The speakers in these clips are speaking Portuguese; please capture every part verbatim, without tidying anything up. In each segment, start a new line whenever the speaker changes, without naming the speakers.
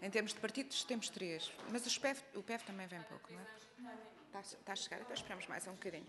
Em termos de partidos, temos três. Mas o P E V, o P E V também vem pouco, não é? Está, está a chegar, então esperamos mais um bocadinho.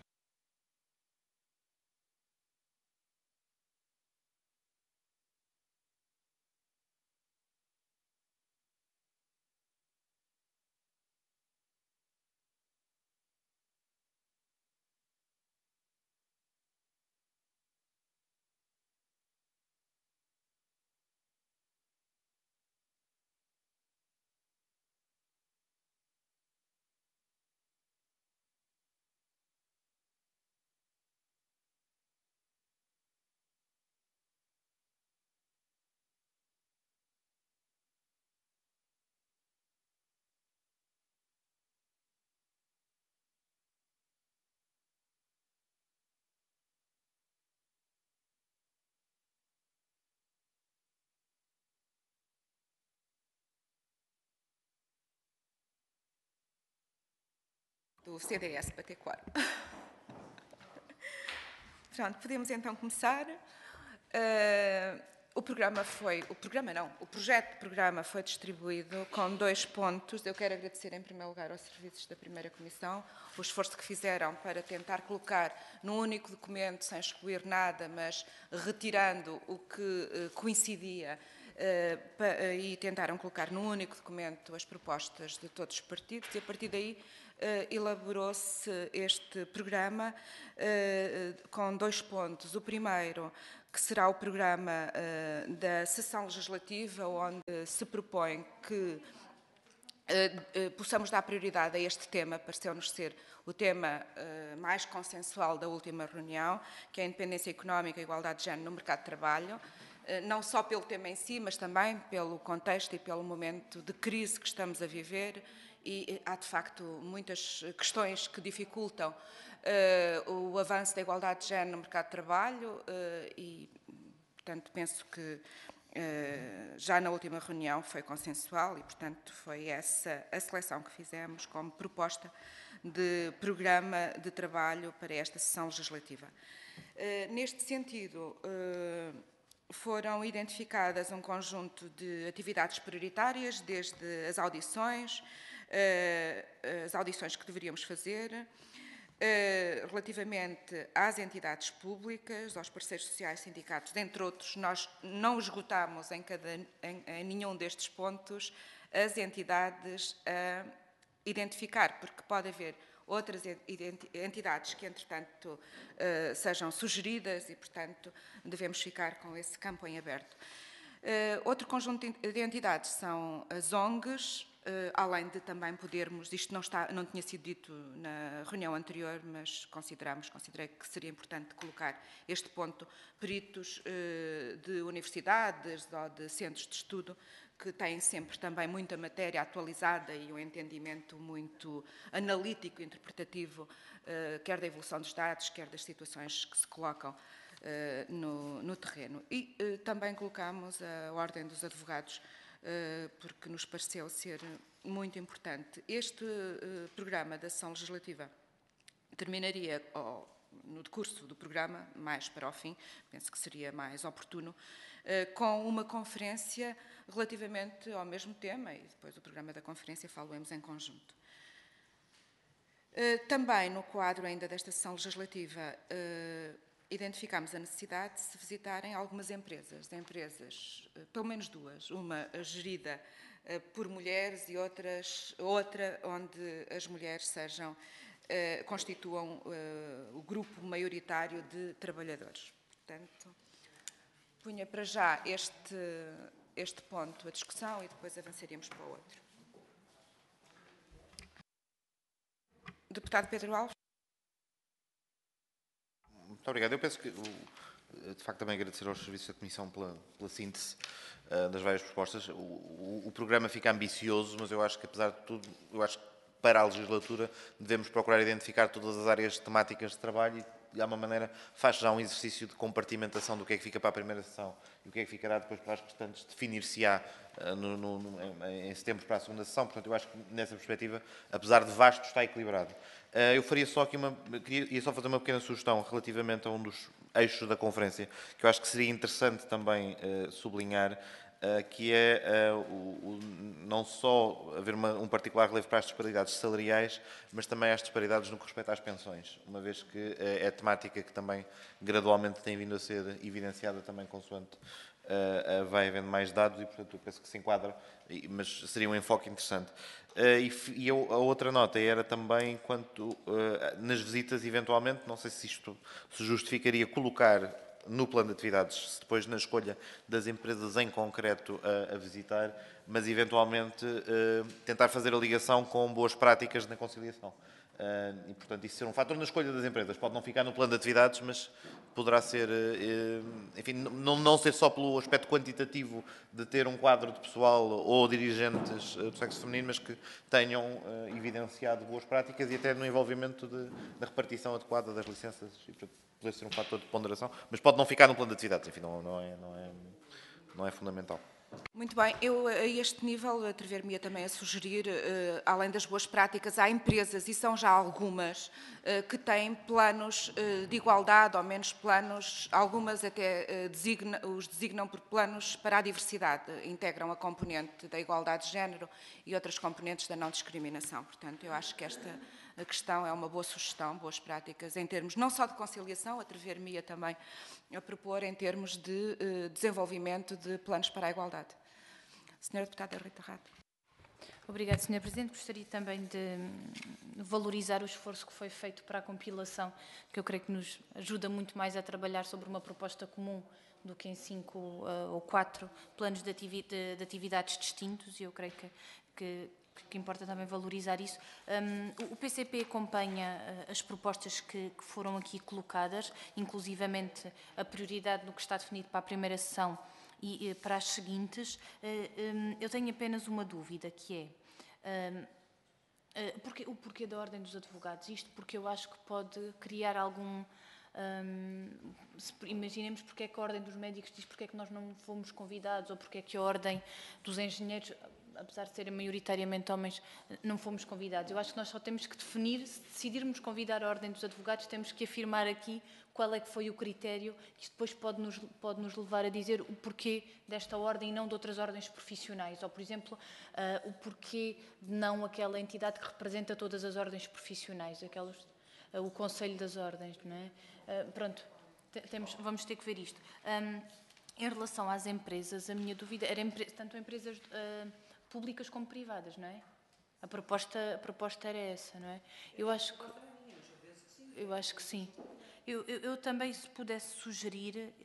Do C D S bater quórum. Pronto, podemos então começar. Uh, o programa foi, o programa não, o projeto de programa foi distribuído com dois pontos. Eu quero agradecer em primeiro lugar aos serviços da primeira comissão o esforço que fizeram para tentar colocar num único documento, sem excluir nada, mas retirando o que uh, coincidia uh, pa, uh, e tentaram colocar num único documento as propostas de todos os partidos e a partir daí Uh, elaborou-se este programa uh, com dois pontos. O primeiro, que será o programa uh, da sessão legislativa, onde se propõe que uh, uh, possamos dar prioridade a este tema, pareceu-nos ser o tema uh, mais consensual da última reunião, que é a independência económica e a igualdade de género no mercado de trabalho. Não só pelo tema em si, mas também pelo contexto e pelo momento de crise que estamos a viver e há, de facto, muitas questões que dificultam uh, o avanço da igualdade de género no mercado de trabalho uh, e, portanto, penso que uh, já na última reunião foi consensual e, portanto, foi essa a seleção que fizemos como proposta de programa de trabalho para esta sessão legislativa. Uh, neste sentido, uh, foram identificadas um conjunto de atividades prioritárias, desde as audições, as audições que deveríamos fazer, relativamente às entidades públicas, aos parceiros sociais, sindicatos, dentre outros. Nós não esgotámos em, cada, em, em nenhum destes pontos as entidades a identificar, porque pode haver outras entidades que, entretanto, sejam sugeridas e, portanto, devemos ficar com esse campo em aberto. Outro conjunto de entidades são as O N Gs, além de também podermos, isto não, está, não tinha sido dito na reunião anterior, mas consideramos, considerei que seria importante colocar este ponto, peritos de universidades ou de centros de estudo, que têm sempre também muita matéria atualizada e um entendimento muito analítico, interpretativo, quer da evolução dos dados, quer das situações que se colocam no, no terreno. E também colocamos a Ordem dos Advogados, porque nos pareceu ser muito importante. Este programa da sessão legislativa terminaria oh, no decurso do programa, mais para o fim, penso que seria mais oportuno, com uma conferência relativamente ao mesmo tema e depois o programa da conferência falo-emos em conjunto. Também no quadro ainda desta sessão legislativa identificámos a necessidade de se visitarem algumas empresas, empresas, pelo menos duas, uma gerida por mulheres e outras, outra onde as mulheres sejam, constituam o grupo maioritário de trabalhadores. Portanto, punha para já este, este ponto a discussão e depois avançaríamos para o outro. Deputado Pedro Alves.
Muito obrigado. Eu penso que, de facto, também agradecer aos serviços da Comissão pela, pela síntese uh, das várias propostas. O, o, o programa fica ambicioso, mas eu acho que, apesar de tudo, eu acho que para a legislatura devemos procurar identificar todas as áreas temáticas de trabalho e, de alguma maneira, faz já um exercício de compartimentação do que é que fica para a primeira sessão e o que é que ficará depois para as restantes, definir-se-á uh, no, no, no, em, em setembro para a segunda sessão. Portanto, eu acho que, nessa perspectiva, apesar de vasto, está equilibrado. Eu faria só aqui uma, queria, ia só fazer uma pequena sugestão relativamente a um dos eixos da conferência, que eu acho que seria interessante também uh, sublinhar, que é uh, o, o, não só haver uma, um particular relevo para as disparidades salariais, mas também as disparidades no que respeita às pensões, uma vez que uh, é temática que também gradualmente tem vindo a ser evidenciada também consoante uh, uh, vai havendo mais dados e, portanto, eu penso que se enquadra, mas seria um enfoque interessante. Uh, e e eu, a outra nota era também quanto uh, nas visitas, eventualmente, não sei se isto se justificaria colocar no plano de atividades, se depois na escolha das empresas em concreto a, a visitar, mas eventualmente uh, tentar fazer a ligação com boas práticas na conciliação. Uh, e, portanto, isso ser um fator na escolha das empresas. Pode não ficar no plano de atividades, mas poderá ser, uh, enfim, não, não ser só pelo aspecto quantitativo de ter um quadro de pessoal ou dirigentes uh, do sexo feminino, mas que tenham uh, evidenciado boas práticas e até no envolvimento de, da repartição adequada das licenças. E, portanto, poder ser um fator de ponderação, mas pode não ficar no plano de atividades, enfim, não, não, é, não, é, não é fundamental.
Muito bem, eu a este nível atrever-me também a sugerir, uh, além das boas práticas, há empresas, e são já algumas, uh, que têm planos uh, de igualdade, ou menos planos, algumas até uh, designa, os designam por planos para a diversidade, integram a componente da igualdade de género e outras componentes da não discriminação. Portanto, eu acho que esta a questão é uma boa sugestão, boas práticas, em termos não só de conciliação, atrever-me também a propor em termos de uh, desenvolvimento de planos para a igualdade. Senhora Deputada Rita Rato.
Obrigada, senhora Presidente. Gostaria também de valorizar o esforço que foi feito para a compilação, que eu creio que nos ajuda muito mais a trabalhar sobre uma proposta comum do que em cinco uh, ou quatro planos de, ativi de, de atividades distintos, e eu creio que, que que importa também valorizar isso. Um, o P C P acompanha uh, as propostas que, que foram aqui colocadas, inclusivamente a prioridade do que está definido para a primeira sessão e uh, para as seguintes. Uh, um, eu tenho apenas uma dúvida, que é um, uh, porque, o porquê da Ordem dos Advogados? Isto porque eu acho que pode criar algum... Um, se, imaginemos porque é que a Ordem dos Médicos diz porque é que nós não fomos convidados, ou porque é que a Ordem dos Engenheiros, apesar de serem maioritariamente homens, não fomos convidados. Eu acho que nós só temos que definir, se decidirmos convidar a Ordem dos Advogados, temos que afirmar aqui qual é que foi o critério, que isto depois pode nos, pode nos levar a dizer o porquê desta ordem e não de outras ordens profissionais, ou, por exemplo, uh, o porquê de não aquela entidade que representa todas as ordens profissionais, aquelas, uh, o Conselho das Ordens, não é? Uh, pronto, temos, vamos ter que ver isto. Um, em relação às empresas, a minha dúvida era tanto empresas... Uh, públicas como privadas, não é? A proposta, a proposta era essa, não é? Eu acho que, eu acho que sim. Eu, eu, eu também, se pudesse sugerir, uh,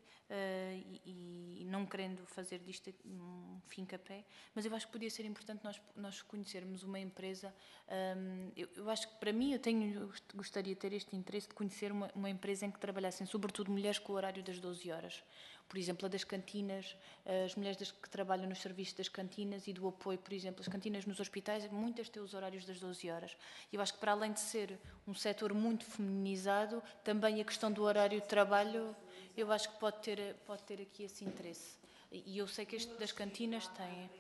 e, e não querendo fazer disto um fim-capé, mas eu acho que podia ser importante nós, nós conhecermos uma empresa. Um, eu, eu acho que, para mim, eu tenho, eu gostaria de ter este interesse de conhecer uma, uma empresa em que trabalhassem, sobretudo, mulheres com o horário das doze horas. Por exemplo, a das cantinas, as mulheres das, que trabalham nos serviços das cantinas e do apoio, por exemplo, as cantinas nos hospitais, muitas têm os horários das doze horas. E eu acho que, para além de ser um setor muito feminizado, também a questão do horário de trabalho, eu acho que pode ter, pode ter aqui esse interesse. E eu sei que este das cantinas tem...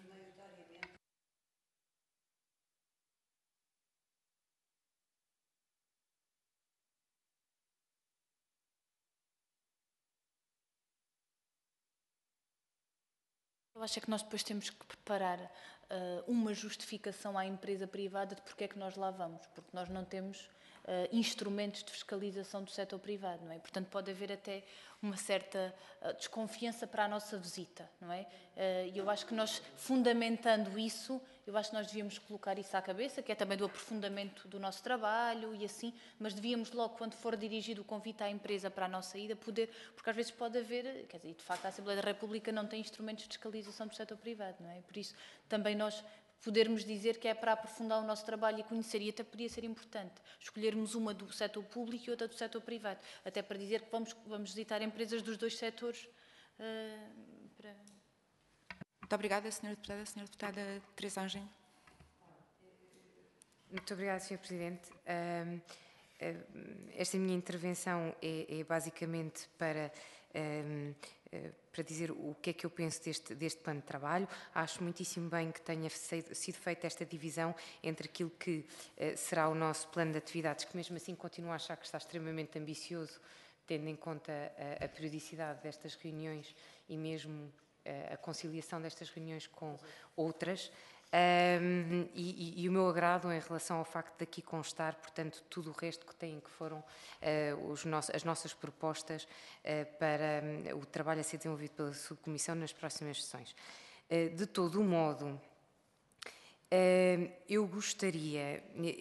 Eu acho que nós depois temos que preparar uh, uma justificação à empresa privada de porque é que nós lá vamos, porque nós não temos uh, instrumentos de fiscalização do setor privado, não é? Portanto, pode haver até uma certa uh, desconfiança para a nossa visita, não é? E uh, eu acho que nós, fundamentando isso, eu acho que nós devíamos colocar isso à cabeça, que é também do aprofundamento do nosso trabalho e assim, mas devíamos logo, quando for dirigido o convite à empresa para a nossa ida, poder, porque às vezes pode haver, quer dizer, de facto a Assembleia da República não tem instrumentos de fiscalização do setor privado, não é? Por isso, também nós podermos dizer que é para aprofundar o nosso trabalho e conhecer, e até podia ser importante escolhermos uma do setor público e outra do setor privado, até para dizer que vamos, vamos visitar empresas dos dois setores. Uh, para...
Muito obrigada, senhora Deputada. A senhora Deputada Teresa Anjinho.
Muito obrigada, senhor Presidente. Uh, uh, esta minha intervenção é, é basicamente para... Uh, para dizer o que é que eu penso deste, deste plano de trabalho. Acho muitíssimo bem que tenha sido feita esta divisão entre aquilo que uh, será o nosso plano de atividades, que mesmo assim continuo a achar que está extremamente ambicioso, tendo em conta a, a periodicidade destas reuniões e mesmo a conciliação destas reuniões com outras. Um, e, e, e o meu agrado em relação ao facto de aqui constar, portanto, tudo o resto que têm, que foram uh, os nosso, as nossas propostas uh, para um, o trabalho a ser desenvolvido pela subcomissão nas próximas sessões. Uh, de todo o modo, uh, eu gostaria,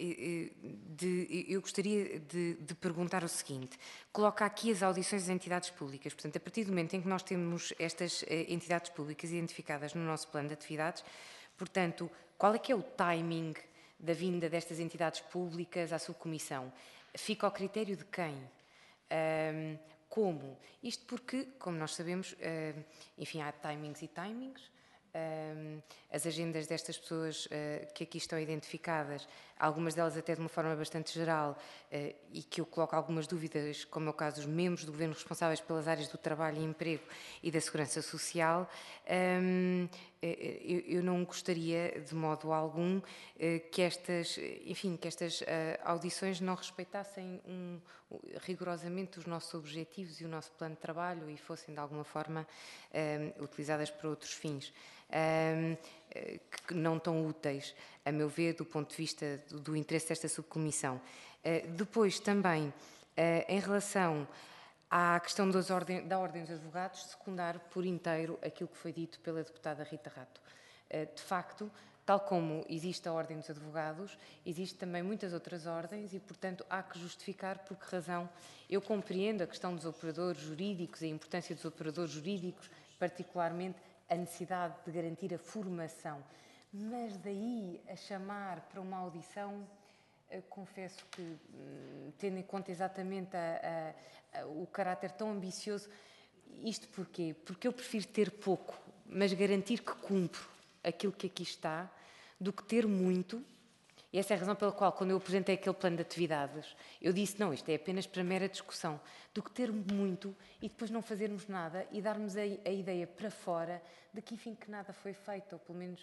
de, eu gostaria de, de perguntar o seguinte: coloca aqui as audições das entidades públicas. Portanto, a partir do momento em que nós temos estas uh, entidades públicas identificadas no nosso plano de atividades, portanto, qual é que é o timing da vinda destas entidades públicas à subcomissão? Fica ao critério de quem? Um, como? Isto porque, como nós sabemos, uh, enfim, há timings e timings. Um, as agendas destas pessoas uh, que aqui estão identificadas, algumas delas até de uma forma bastante geral, uh, e que eu coloco algumas dúvidas, como é o caso dos membros do Governo responsáveis pelas áreas do trabalho e emprego e da segurança social. Um, eu, eu não gostaria de modo algum uh, que estas, enfim, que estas uh, audições não respeitassem um, rigorosamente os nossos objetivos e o nosso plano de trabalho e fossem de alguma forma um, utilizadas para outros fins. Um, que não tão úteis, a meu ver, do ponto de vista do, do interesse desta subcomissão. Uh, depois, também, uh, em relação à questão das ordem, da Ordem dos Advogados, secundar por inteiro aquilo que foi dito pela deputada Rita Rato. Uh, de facto, tal como existe a Ordem dos Advogados, existe também muitas outras ordens e, portanto, há que justificar por que razão. Eu compreendo a questão dos operadores jurídicos e a importância dos operadores jurídicos, particularmente a necessidade de garantir a formação, mas daí a chamar para uma audição, confesso que, tendo em conta exatamente a, a, a, o caráter tão ambicioso, isto porquê? Porque eu prefiro ter pouco, mas garantir que cumpro aquilo que aqui está, do que ter muito. E essa é a razão pela qual, quando eu apresentei aquele plano de atividades, eu disse, não, isto é apenas para mera discussão, do que ter muito e depois não fazermos nada e darmos a, a ideia para fora de que, enfim, que nada foi feito, ou pelo menos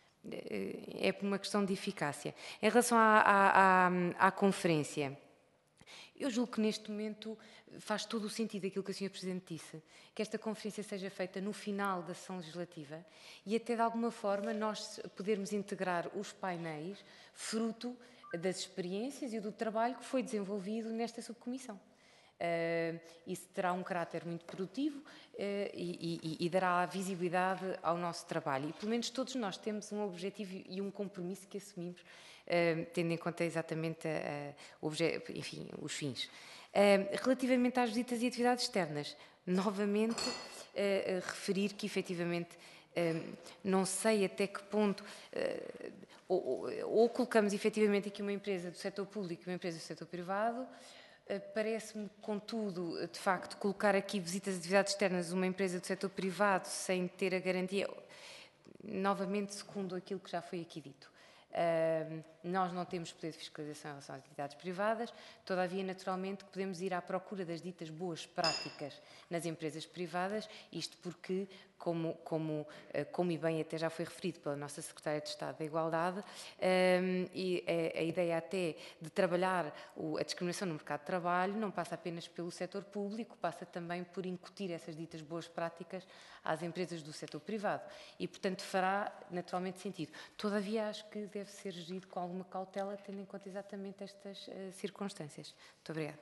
é por uma questão de eficácia. Em relação à, à, à, à conferência, eu julgo que neste momento faz todo o sentido aquilo que o senhor Presidente disse, que esta conferência seja feita no final da sessão legislativa e até de alguma forma nós podermos integrar os painéis fruto das experiências e do trabalho que foi desenvolvido nesta subcomissão. Uh, isso terá um caráter muito produtivo uh, e, e, e dará visibilidade ao nosso trabalho. E pelo menos todos nós temos um objetivo e um compromisso que assumimos, uh, tendo em conta exatamente uh, obje- enfim, os fins. Uh, relativamente às visitas e atividades externas, novamente uh, uh, referir que efetivamente uh, não sei até que ponto uh, ou, ou, ou colocamos efetivamente aqui uma empresa do setor público e uma empresa do setor privado. Parece-me, contudo, de facto, colocar aqui visitas e atividades externas de uma empresa do setor privado sem ter a garantia, novamente, segundo aquilo que já foi aqui dito. Uh, nós não temos poder de fiscalização em relação às atividades privadas, todavia, naturalmente, que podemos ir à procura das ditas boas práticas nas empresas privadas, isto porque, como, como, como e bem até já foi referido pela nossa Secretária de Estado da Igualdade, um, e a, a ideia até de trabalhar o, a discriminação no mercado de trabalho não passa apenas pelo setor público, passa também por incutir essas ditas boas práticas às empresas do setor privado e, portanto, fará naturalmente sentido. Todavia, acho que deve ser gerido com alguma cautela, tendo em conta exatamente estas uh, circunstâncias. Muito obrigada.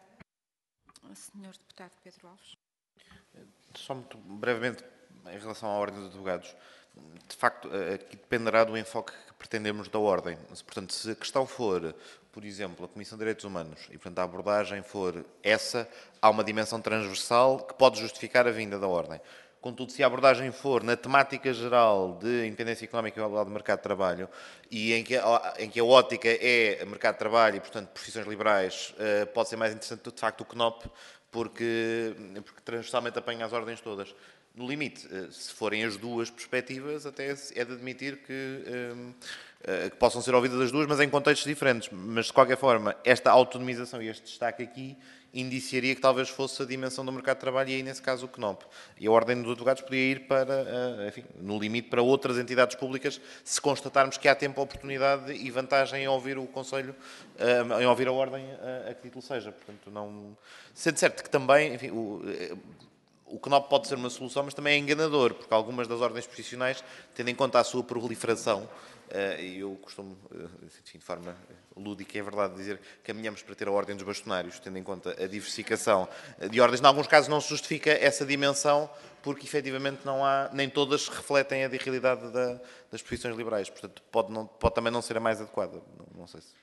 senhor Deputado Pedro Alves.
Só muito brevemente, em relação à Ordem dos Advogados, de facto, aqui dependerá do enfoque que pretendemos da Ordem. Portanto, se a questão for, por exemplo, a Comissão de Direitos Humanos, e portanto a abordagem for essa, há uma dimensão transversal que pode justificar a vinda da Ordem. Contudo, se a abordagem for na temática geral de independência económica e igualdade de mercado de trabalho, e em que, a, em que a ótica é mercado de trabalho e, portanto, profissões liberais, pode ser mais interessante, de facto, o C N O P, porque, porque transversalmente apanha as ordens todas. No limite, se forem as duas perspectivas, até é de admitir que, que possam ser ouvidas as duas, mas em contextos diferentes. Mas, de qualquer forma, esta autonomização e este destaque aqui indiciaria que talvez fosse a dimensão do mercado de trabalho e aí, nesse caso, o C N O P. E a Ordem dos Advogados podia ir para, enfim, no limite, para outras entidades públicas, se constatarmos que há tempo, oportunidade e vantagem em ouvir o Conselho, em ouvir a Ordem a que título seja. Portanto, não... Sendo certo que também, enfim, o... o C N O P pode ser uma solução, mas também é enganador, porque algumas das ordens profissionais, tendo em conta a sua proliferação, e eu costumo, enfim, de forma lúdica, é verdade dizer que caminhamos para ter a ordem dos bastonários, tendo em conta a diversificação de ordens. Em alguns casos não se justifica essa dimensão, porque efetivamente não há, nem todas refletem a realidade da, das profissões liberais. Portanto, pode, não, pode também não ser a mais adequada. Não, não sei se...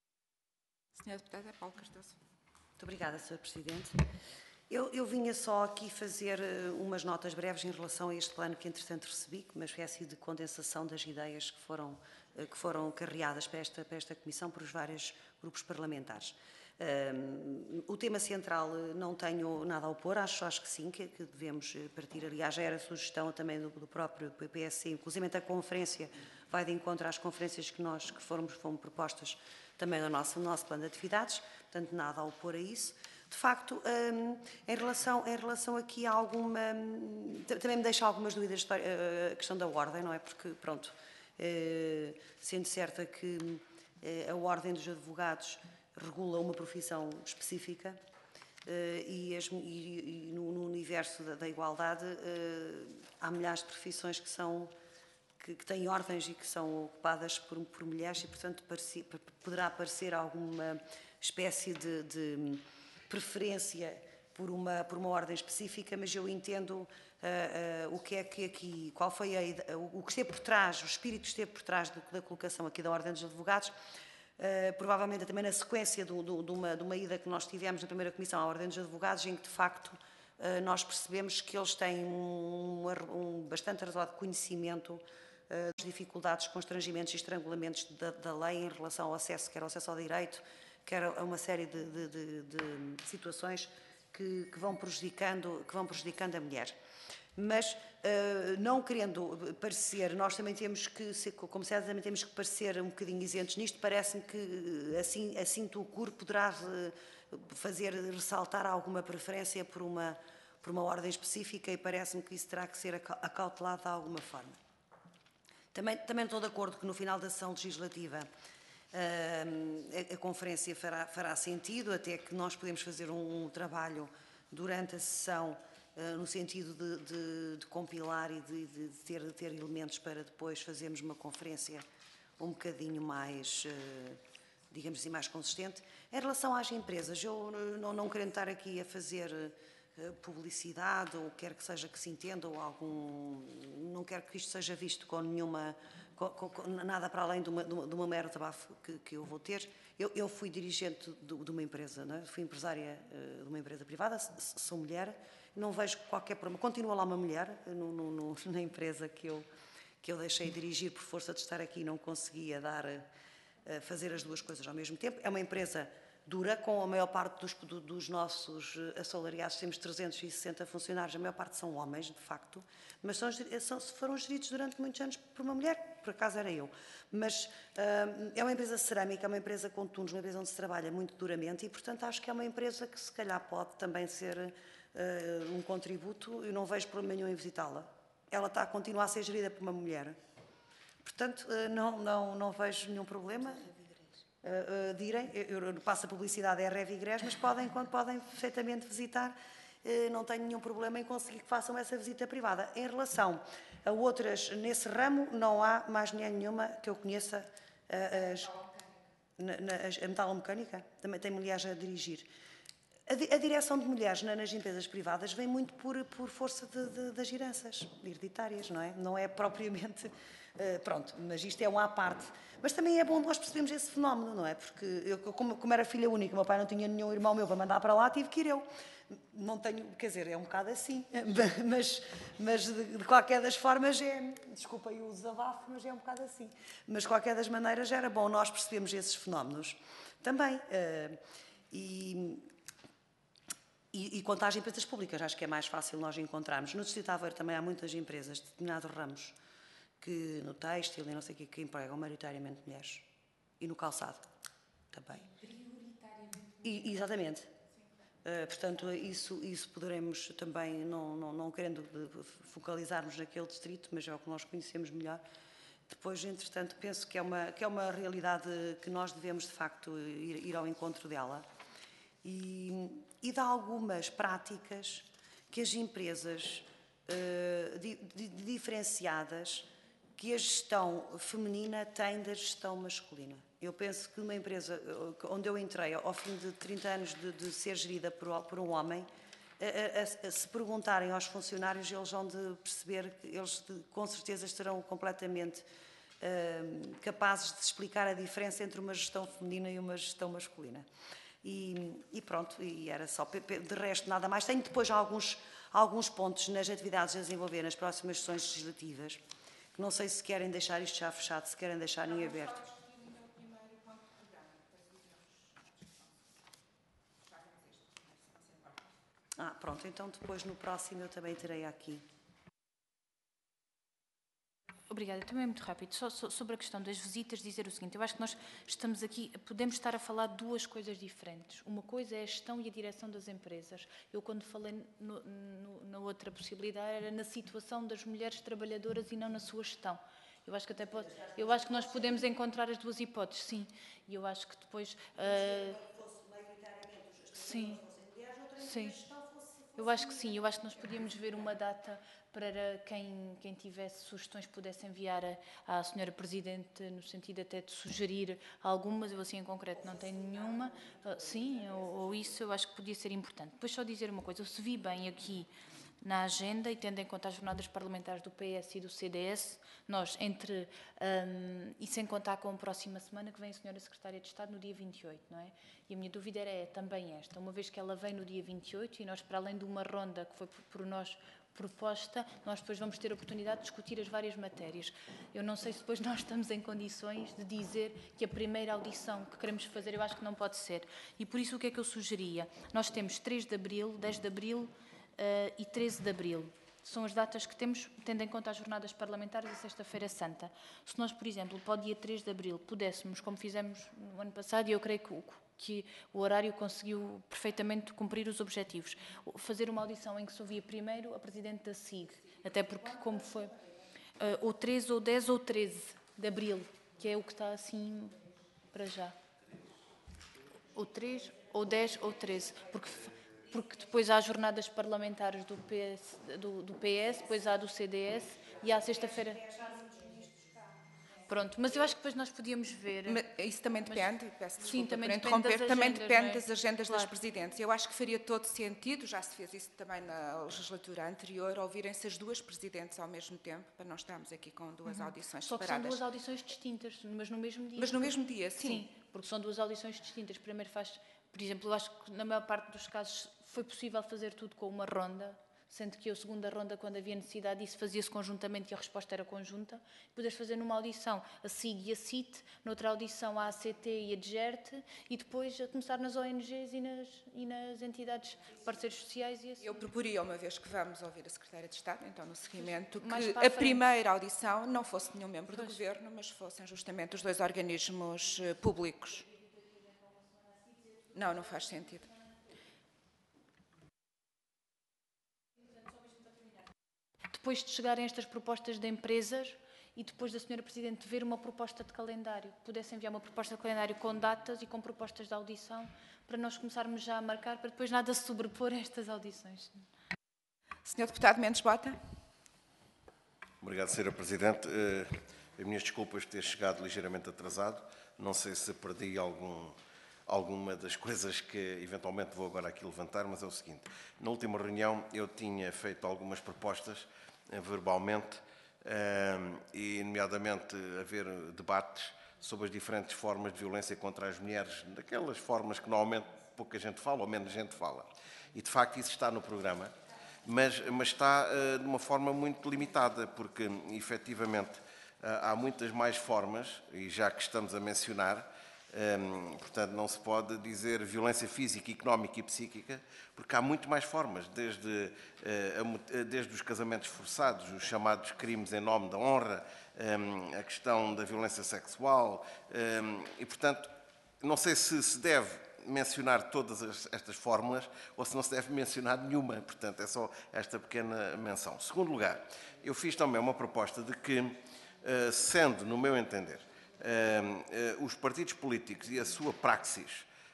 senhora Deputada Paulo Cardoso.
Muito obrigada, senhor Presidente. Eu, eu vinha só aqui fazer umas notas breves em relação a este plano que, entretanto, recebi, uma espécie de condensação das ideias que foram, que foram carreadas para esta, para esta Comissão por os vários grupos parlamentares. Um, o tema central não tenho nada a opor, acho, acho que sim, que, que devemos partir. Aliás, já era sugestão também do, do próprio P S C, inclusive a conferência vai de encontro às conferências que nós que foram, foram propostas também no nosso, no nosso plano de atividades, portanto, nada a opor a isso. De facto, um, em, relação, em relação aqui a alguma... Um, também me deixa algumas dúvidas a questão da ordem, não é? Porque, pronto, uh, sendo certa que uh, a ordem dos advogados regula uma profissão específica uh, e, as, e, e no, no universo da, da igualdade uh, há milhares de profissões que são... Que, que têm ordens e que são ocupadas por, por mulheres e, portanto, pareci, poderá aparecer alguma espécie de... de preferência por uma, por uma ordem específica, mas eu entendo uh, uh, o que é que aqui, qual foi a, o que esteve por trás, o espírito que esteve por trás do, da colocação aqui da Ordem dos Advogados, uh, provavelmente também na sequência do, do, de, uma, de uma ida que nós tivemos na primeira Comissão à Ordem dos Advogados, em que de facto uh, nós percebemos que eles têm um, um bastante razoável conhecimento uh, das dificuldades, constrangimentos e estrangulamentos da, da lei em relação ao acesso, quer ao acesso ao direito, que era uma série de, de, de, de situações que, que, vão prejudicando, que vão prejudicando a mulher. Mas, uh, não querendo parecer, nós também temos que, como se também temos que parecer um bocadinho isentos nisto, parece-me que assim, assim o C U R poderá fazer ressaltar alguma preferência por uma, por uma ordem específica e parece-me que isso terá que ser acautelado de alguma forma. Também, também estou de acordo que no final da sessão legislativa Uh, a, a conferência fará, fará sentido, até que nós podemos fazer um, um trabalho durante a sessão uh, no sentido de, de, de compilar e de, de, ter, de ter elementos para depois fazermos uma conferência um bocadinho mais, uh, digamos assim, mais consistente. Em relação às empresas, eu não, não querendo estar aqui a fazer uh, publicidade, ou quer que seja que se entenda, ou algum... não quero que isto seja visto com nenhuma... Com, com, nada para além de uma, de uma, de uma mera desabafo que, que eu vou ter. Eu, eu fui dirigente de, de uma empresa, não é? Fui empresária uh, de uma empresa privada, sou mulher, não vejo qualquer problema. Continua lá uma mulher no, no, no, na empresa que eu, que eu deixei dirigir por força de estar aqui, não conseguia dar, uh, fazer as duas coisas ao mesmo tempo. É uma empresa dura, com a maior parte dos, do, dos nossos assalariados, temos trezentos e sessenta funcionários, a maior parte são homens, de facto, mas são, são, foram geridos durante muitos anos por uma mulher, por acaso era eu. Mas uh, é uma empresa cerâmica, é uma empresa com tunos, uma empresa onde se trabalha muito duramente e, portanto, acho que é uma empresa que se calhar pode também ser uh, um contributo. Eu não vejo problema nenhum em visitá-la. Ela está a continuar a ser gerida por uma mulher. Portanto, uh, não, não, não vejo nenhum problema. Uh, uh, direm, eu, eu passo a publicidade é Revigrés, mas podem, quando podem perfeitamente visitar, uh, não tenho nenhum problema em conseguir que façam essa visita privada. Em relação a outras, nesse ramo, não há mais mulher nenhuma que eu conheça, uh, as, na, na, a metalomecânica, também tem mulheres a dirigir. A, di, a direção de mulheres na, nas empresas privadas vem muito por, por força de, de, das heranças hereditárias, não é? Não é propriamente... Uh, pronto, mas isto é um à parte. Mas também é bom nós percebermos esse fenómeno, não é? Porque eu, como, como era filha única, meu pai não tinha nenhum irmão meu para mandar para lá, tive que ir eu. Não tenho, quer dizer, é um bocado assim, mas, mas de, de qualquer das formas é, desculpa aí o desabafo, mas é um bocado assim. Mas de qualquer das maneiras era bom nós percebermos esses fenómenos também. Uh, e, e, e quanto às empresas públicas, acho que é mais fácil nós encontrarmos. No Distrito de Aveiro também há muitas empresas de determinados ramos, que no têxtil e não sei o que, que empregam maioritariamente mulheres. E no calçado também. Prioritariamente. E, exatamente. Uh, portanto, isso, isso poderemos também, não, não, não querendo focalizarmos naquele distrito, mas é o que nós conhecemos melhor. Depois, entretanto, penso que é uma, que é uma realidade que nós devemos, de facto, ir, ir ao encontro dela. E, e de algumas práticas que as empresas uh, di, di, diferenciadas que a gestão feminina tem da gestão masculina. Eu penso que uma empresa onde eu entrei, ao fim de trinta anos de, de ser gerida por, por um homem, a, a, a, se perguntarem aos funcionários, eles vão de perceber que eles de, com certeza estarão completamente uh, capazes de explicar a diferença entre uma gestão feminina e uma gestão masculina. E, e pronto, e era só, de resto nada mais. Tenho depois alguns, alguns pontos nas atividades a desenvolver nas próximas sessões legislativas, que não sei se querem deixar isto já fechado, se querem deixar em aberto. Ah, pronto, então depois no próximo eu também terei aqui.
Obrigada. Também muito rápido. Só sobre a questão das visitas, dizer o seguinte. Eu acho que nós estamos aqui, podemos estar a falar de duas coisas diferentes. Uma coisa é a gestão e a direção das empresas. Eu, quando falei no, no, na outra possibilidade, era na situação das mulheres trabalhadoras e não na sua gestão. Eu acho que até pode, eu acho que nós podemos encontrar as duas hipóteses, sim. E eu acho que depois... Uh, sim, sim. Eu acho que sim. Eu acho que nós podíamos ver uma data para quem, quem tivesse sugestões pudesse enviar à, à senhora Presidente, no sentido até de sugerir algumas, eu assim em concreto não tenho nenhuma, uh, sim, ou, ou isso eu acho que podia ser importante. Depois só dizer uma coisa, eu se vi bem aqui na agenda e tendo em conta as jornadas parlamentares do P S e do C D S, nós entre, um, e sem contar com a próxima semana que vem a senhora Secretária de Estado no dia vinte e oito, não é? E a minha dúvida era é, também esta, uma vez que ela vem no dia vinte e oito e nós, para além de uma ronda que foi por, por nós proposta, nós depois vamos ter a oportunidade de discutir as várias matérias. Eu não sei se depois nós estamos em condições de dizer que a primeira audição que queremos fazer, eu acho que não pode ser. E por isso o que é que eu sugeria? Nós temos três de abril, dez de abril uh, e treze de abril. São as datas que temos, tendo em conta as jornadas parlamentares e Sexta-feira Santa. Se nós, por exemplo, para o dia três de abril pudéssemos, como fizemos no ano passado, e eu creio que o que o horário conseguiu perfeitamente cumprir os objetivos. Fazer uma audição em que se ouvia primeiro a Presidente da S I G, até porque como foi uh, ou treze ou dez ou treze de abril, que é o que está assim para já. Ou três, ou dez ou treze, porque, porque depois há jornadas parlamentares do P S, do, do P S, depois há do C D S e há sexta-feira... Pronto, mas eu acho que depois nós podíamos ver...
Mas isso também depende, mas, peço desculpa sim, também por interromper, das também agendas, depende é? das agendas claro. das presidentes. Eu acho que faria todo sentido, já se fez isso também na legislatura anterior, ouvirem-se as duas presidentes ao mesmo tempo, para não estarmos aqui com duas uhum. audições
Só que
separadas.
são duas audições distintas, mas no mesmo dia.
Mas no mesmo dia, sim.
Sim, porque são duas audições distintas. Primeiro faz, por exemplo, eu acho que na maior parte dos casos foi possível fazer tudo com uma ronda, sendo que a segunda ronda, quando havia necessidade disso, fazia-se conjuntamente e a resposta era conjunta. Podes fazer numa audição a S I G e a C I T, noutra audição a A C T e a D G E R T, e depois a começar nas O N Gs e nas, e nas entidades parceiros sociais. E assim.
Eu proporia, uma vez que vamos ouvir a Secretária de Estado, então no seguimento, que a, a primeira audição não fosse nenhum membro pois. do Governo, mas fossem justamente os dois organismos públicos. Não, não faz sentido.
Depois de chegarem estas propostas de empresas e depois da senhora Presidente ver uma proposta de calendário, pudesse enviar uma proposta de calendário com datas e com propostas de audição, para nós começarmos já a marcar, para depois nada se sobrepor a estas audições.
senhor Deputado Mendes Bota.
Obrigado, senhora Presidente. As minhas desculpas de ter chegado ligeiramente atrasado. Não sei se perdi algum... alguma das coisas que eventualmente vou agora aqui levantar, mas é o seguinte. Na última reunião eu tinha feito algumas propostas verbalmente e, nomeadamente, haver debates sobre as diferentes formas de violência contra as mulheres, daquelas formas que normalmente pouca gente fala ou menos gente fala. E, de facto, isso está no programa, mas, mas está de uma forma muito limitada, porque, efetivamente, há muitas mais formas, e já que estamos a mencionar, Um, portanto, não se pode dizer violência física, económica e psíquica, porque há muito mais formas, desde, uh, desde os casamentos forçados, os chamados crimes em nome da honra, um, a questão da violência sexual, um, e, portanto, não sei se se deve mencionar todas as, estas fórmulas ou se não se deve mencionar nenhuma, portanto, é só esta pequena menção. Segundo lugar, eu fiz também uma proposta de que, uh, sendo, no meu entender, Uh, uh, os partidos políticos e a sua praxis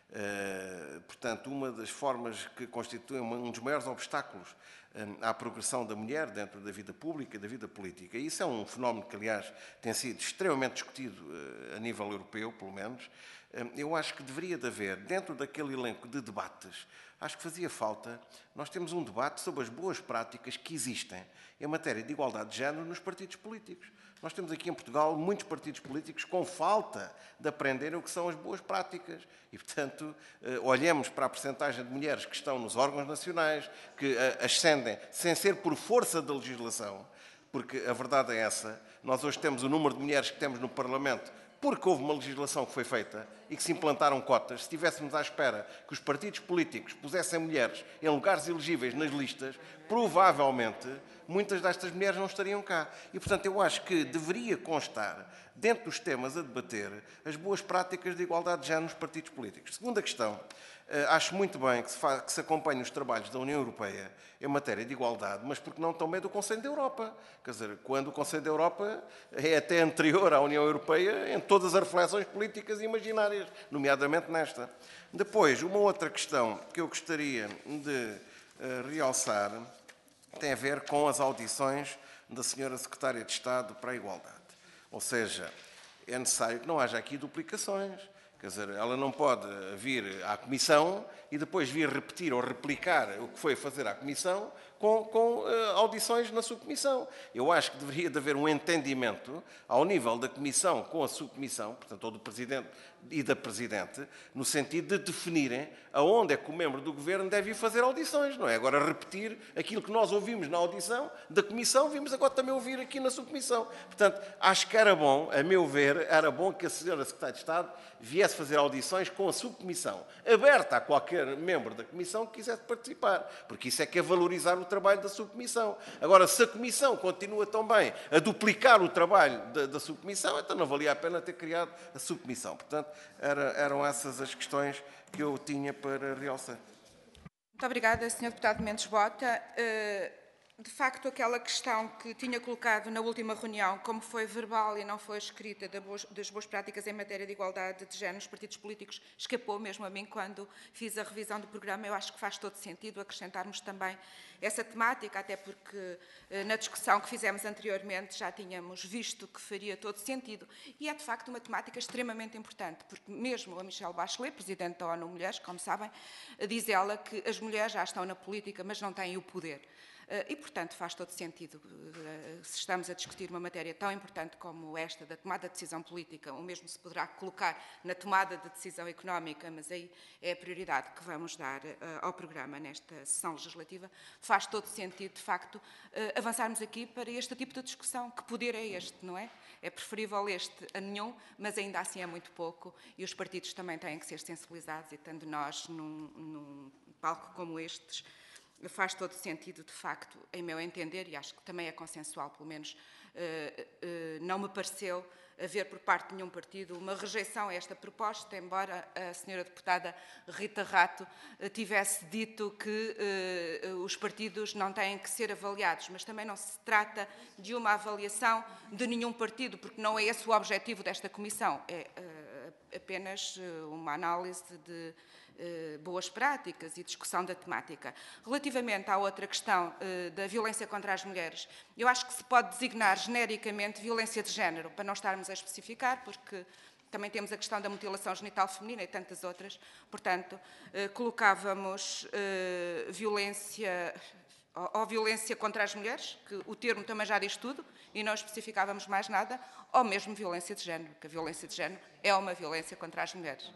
Uh, portanto, uma das formas que constituem um dos maiores obstáculos um, à progressão da mulher dentro da vida pública e da vida política. E isso é um fenómeno que, aliás, tem sido extremamente discutido uh, a nível europeu, pelo menos. Um, eu acho que deveria de haver, dentro daquele elenco de debates, acho que fazia falta, nós temos um debate sobre as boas práticas que existem em matéria de igualdade de género nos partidos políticos. Nós temos aqui em Portugal muitos partidos políticos com falta de aprenderem o que são as boas práticas. E, portanto, olhemos para a percentagem de mulheres que estão nos órgãos nacionais, que ascendem sem ser por força da legislação, porque a verdade é essa. Nós hoje temos o número de mulheres que temos no Parlamento porque houve uma legislação que foi feita e que se implantaram cotas. Se estivéssemos à espera que os partidos políticos pusessem mulheres em lugares elegíveis nas listas, provavelmente muitas destas mulheres não estariam cá. E, portanto, eu acho que deveria constar, dentro dos temas a debater, as boas práticas de igualdade de género nos partidos políticos. Segunda questão. Acho muito bem que se, fa- que se acompanhe os trabalhos da União Europeia em matéria de igualdade, mas porque não também do Conselho da Europa. Quer dizer, quando o Conselho da Europa é até anterior à União Europeia em todas as reflexões políticas e imaginárias, nomeadamente nesta. Depois, uma outra questão que eu gostaria de uh, realçar tem a ver com as audições da senhora Secretária de Estado para a Igualdade. Ou seja, é necessário que não haja aqui duplicações. Quer dizer, ela não pode vir à Comissão e depois vir repetir ou replicar o que foi fazer à Comissão com, com uh, audições na subcomissão. Eu acho que deveria de haver um entendimento ao nível da Comissão com a subcomissão, portanto, ou do Presidente e da Presidente, no sentido de definirem aonde é que o membro do Governo deve ir fazer audições, não é? Agora repetir aquilo que nós ouvimos na audição da Comissão, vimos agora também ouvir aqui na subcomissão. Portanto, acho que era bom, a meu ver, era bom que a senhora Secretária de Estado viesse fazer audições com a subcomissão, aberta a qualquer membro da Comissão que quisesse participar, porque isso é que é valorizar o trabalho da subcomissão. Agora, se a Comissão continua também a duplicar o trabalho da, da subcomissão, então não valia a pena ter criado a subcomissão. Portanto, era, eram essas as questões que eu tinha para realçar.
Muito obrigada, senhor Deputado Mendes Bota. De facto, aquela questão que tinha colocado na última reunião, como foi verbal e não foi escrita, das boas práticas em matéria de igualdade de género nos partidos políticos, escapou mesmo a mim quando fiz a revisão do programa. Eu acho que faz todo sentido acrescentarmos também essa temática, até porque na discussão que fizemos anteriormente já tínhamos visto que faria todo sentido. E é, de facto, uma temática extremamente importante, porque mesmo a Michelle Bachelet, Presidente da ONU Mulheres, como sabem, diz ela que as mulheres já estão na política, mas não têm o poder. E, portanto, faz todo sentido, se estamos a discutir uma matéria tão importante como esta, da tomada de decisão política, o mesmo se poderá colocar na tomada de decisão económica, mas aí é a prioridade que vamos dar ao programa nesta sessão legislativa, faz todo sentido, de facto, avançarmos aqui para este tipo de discussão. Que poder é este, não é? É preferível este a nenhum, mas ainda assim é muito pouco, e os partidos também têm que ser sensibilizados, e tendo nós num, num palco como estes, faz todo sentido, de facto, em meu entender, e acho que também é consensual, pelo menos uh, uh, não me pareceu haver por parte de nenhum partido uma rejeição a esta proposta, embora a senhora deputada Rita Rato uh, tivesse dito que uh, os partidos não têm que ser avaliados, mas também não se trata de uma avaliação de nenhum partido, porque não é esse o objetivo desta comissão, é uh, apenas uh, uma análise de boas práticas e discussão da temática. Relativamente à outra questão uh, da violência contra as mulheres, eu acho que se pode designar genericamente violência de género, para não estarmos a especificar, porque também temos a questão da mutilação genital feminina e tantas outras. Portanto, uh, colocávamos uh, violência ou, ou violência contra as mulheres, que o termo também já diz tudo, e não especificávamos mais nada, ou mesmo violência de género, que a violência de género é uma violência contra as mulheres.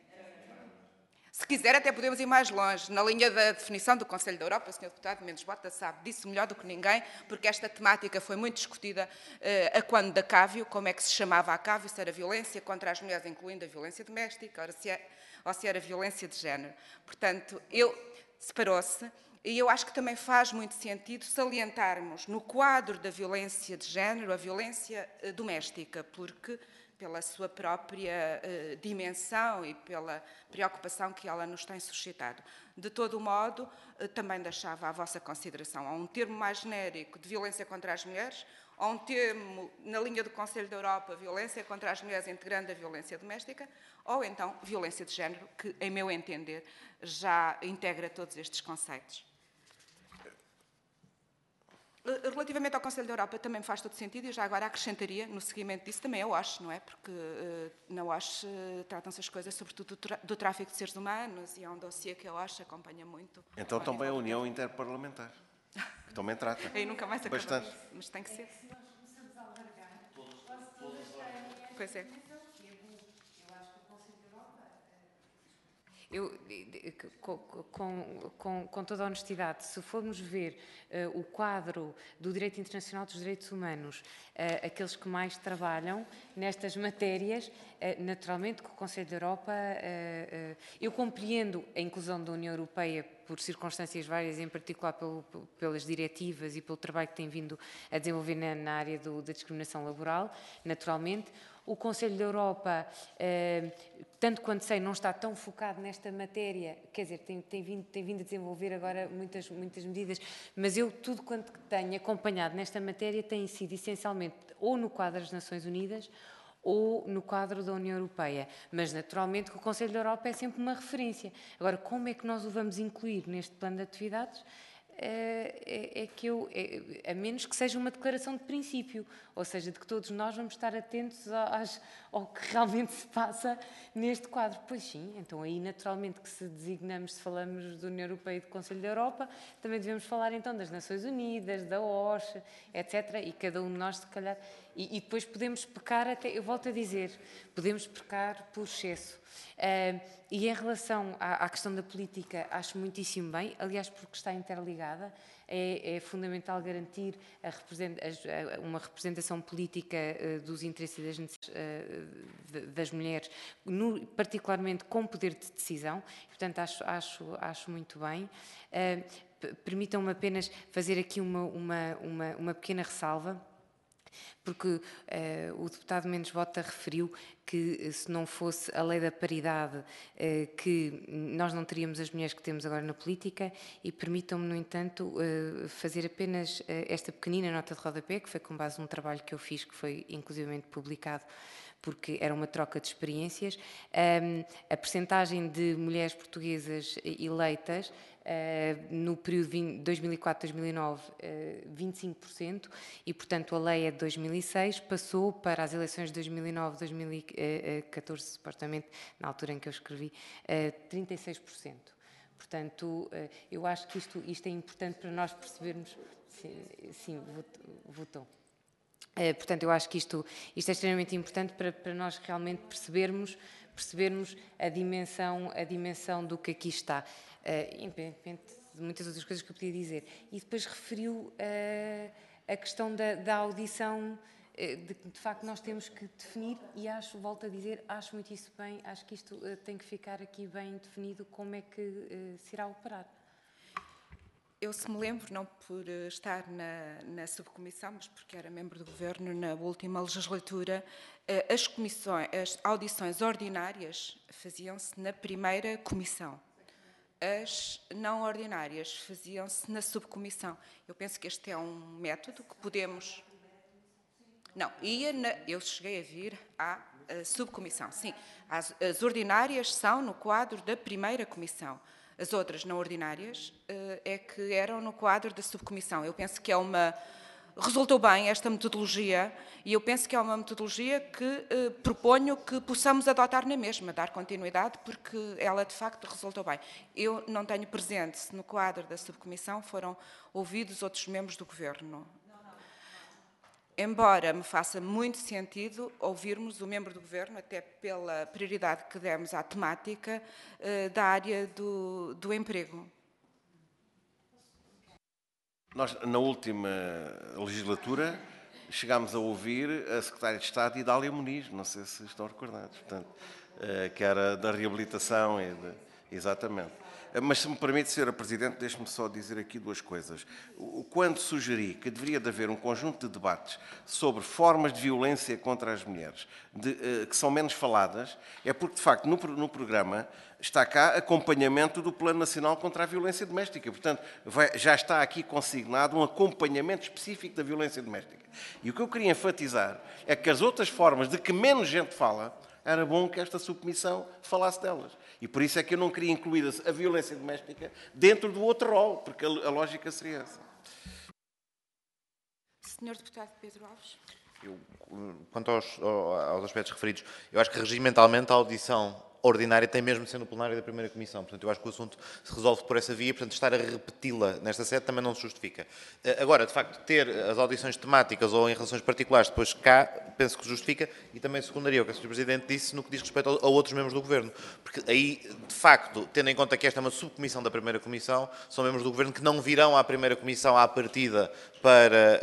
Se quiser, até podemos ir mais longe. Na linha da definição do Conselho da Europa, o senhor Deputado Mendes Bota sabe disso melhor do que ninguém, porque esta temática foi muito discutida uh, a quando da Cávio, como é que se chamava a Cávio, se era violência contra as mulheres, incluindo a violência doméstica, ou se, é, ou se era violência de género. Portanto, eu separou-se, e eu acho que também faz muito sentido salientarmos no quadro da violência de género a violência uh, doméstica, porque pela sua própria uh, dimensão e pela preocupação que ela nos tem suscitado. De todo o modo, uh, também deixava à vossa consideração. Há um termo mais genérico de violência contra as mulheres, ou um termo na linha do Conselho da Europa, violência contra as mulheres integrando a violência doméstica, ou então violência de género, que, em meu entender, já integra todos estes conceitos. Relativamente ao Conselho da Europa, também me faz todo sentido, e já agora acrescentaria, no seguimento disso, também a O S H, não é? Porque uh, na O S H uh, tratam-se as coisas, sobretudo, do, do tráfico de seres humanos, e é um dossiê que a O S H acompanha muito.
Então também a União Interparlamentar, que também trata.
Aí nunca mais acabamos,
bastante.
Mas tem que ser. Pois é.
Eu, com, com, com toda a honestidade, se formos ver uh, o quadro do direito internacional dos direitos humanos, uh, aqueles que mais trabalham nestas matérias, uh, naturalmente que o Conselho da Europa, uh, uh, eu compreendo a inclusão da União Europeia por circunstâncias várias, em particular pelo, pelas diretivas e pelo trabalho que tem vindo a desenvolver na, na área do, da discriminação laboral, naturalmente. O Conselho da Europa, eh, tanto quanto sei, não está tão focado nesta matéria, quer dizer, tem, tem, vindo, tem vindo a desenvolver agora muitas, muitas medidas, mas eu, tudo quanto tenho acompanhado nesta matéria tem sido essencialmente ou no quadro das Nações Unidas ou no quadro da União Europeia. Mas, naturalmente, que o Conselho da Europa é sempre uma referência. Agora, como é que nós o vamos incluir neste plano de atividades? É, é que eu, é, a menos que seja uma declaração de princípio, ou seja, de que todos nós vamos estar atentos às, ao que realmente se passa neste quadro. Pois sim, então aí naturalmente que se designamos, se falamos da União Europeia e do Conselho da Europa, também devemos falar então das Nações Unidas, da O S H, etcétera. E cada um de nós, se calhar, e, e depois podemos pecar até, eu volto a dizer, podemos pecar por excesso. Uh, e em relação à, à questão da política, acho muitíssimo bem, aliás, porque está interligada, é, é fundamental garantir a represent, a, uma representação política uh, dos interesses e das necessidades uh, das mulheres, no, particularmente com poder de decisão, portanto, acho, acho, acho muito bem. Uh, Permitam-me apenas fazer aqui uma, uma, uma, uma pequena ressalva, porque uh, o deputado Mendes Bota referiu que se não fosse a lei da paridade uh, que nós não teríamos as mulheres que temos agora na política, e permitam-me, no entanto, uh, fazer apenas uh, esta pequenina nota de rodapé, que foi com base num trabalho que eu fiz, que foi inclusivamente publicado, porque era uma troca de experiências. Um, a percentagem de mulheres portuguesas eleitas Uh, no período dois mil e quatro a dois mil e nove, uh, vinte e cinco por cento, e, portanto, a lei é de dois mil e seis, passou para as eleições de dois mil e nove a dois mil e catorze, supostamente, na altura em que eu escrevi, uh, trinta e seis por cento. Portanto, uh, eu acho que isto, isto é importante para nós percebermos... Sim, sim votou. Uh, portanto, eu acho que isto, isto é extremamente importante para, para nós realmente percebermos, percebermos a dimensão, a dimensão do que aqui está. Uh, independente de muitas outras coisas que eu podia dizer. E depois referiu uh, a questão da, da audição, uh, de que de facto nós temos que definir, e acho, volto a dizer, acho muito isso bem, acho que isto uh, tem que ficar aqui bem definido como é que uh, se irá operar.
Eu, se me lembro, não por estar na, na subcomissão, mas porque era membro do Governo na última legislatura, as comissões, as audições ordinárias faziam-se na primeira comissão. As não ordinárias faziam-se na subcomissão. Eu penso que este é um método que podemos... Não, ia na... eu cheguei a vir à a subcomissão, sim. As, as ordinárias são no quadro da primeira comissão. As outras não ordinárias uh, é que eram no quadro da subcomissão. Eu penso que é uma... Resultou bem esta metodologia, e eu penso que é uma metodologia que uh, proponho que possamos adotar na mesma, dar continuidade, porque ela de facto resultou bem. Eu não tenho presente se no quadro da subcomissão foram ouvidos outros membros do Governo. Embora me faça muito sentido ouvirmos o membro do Governo, até pela prioridade que demos à temática uh, da área do, do emprego.
Nós, na última legislatura, chegámos a ouvir a Secretária de Estado Idália Muniz, não sei se estão recordados, portanto, que era da reabilitação e, de, Exatamente. Mas se me permite, senhora Presidente, deixe-me só dizer aqui duas coisas. Quando sugeri que deveria de haver um conjunto de debates sobre formas de violência contra as mulheres de, que são menos faladas, é porque, de facto, no, no programa está cá acompanhamento do Plano Nacional contra a Violência Doméstica. Portanto, vai, já está aqui consignado um acompanhamento específico da violência doméstica. E o que eu queria enfatizar é que as outras formas de que menos gente fala, era bom que esta subcomissão falasse delas. E por isso é que eu não queria incluir a violência doméstica dentro do outro rol, porque a, a lógica seria essa.
senhor Deputado Pedro Alves.
Eu, quanto aos, aos aspectos referidos, eu acho que regimentalmente a audição ordinária tem mesmo de ser no plenário da primeira comissão. Portanto, eu acho que o assunto se resolve por essa via, portanto, estar a repeti-la nesta sede também não se justifica. Agora, de facto, ter as audições temáticas ou em relações particulares depois cá, penso que justifica, e também secundaria o que a senhora Presidente disse no que diz respeito a outros membros do Governo. Porque aí, de facto, tendo em conta que esta é uma subcomissão da primeira comissão, são membros do Governo que não virão à primeira comissão à partida para,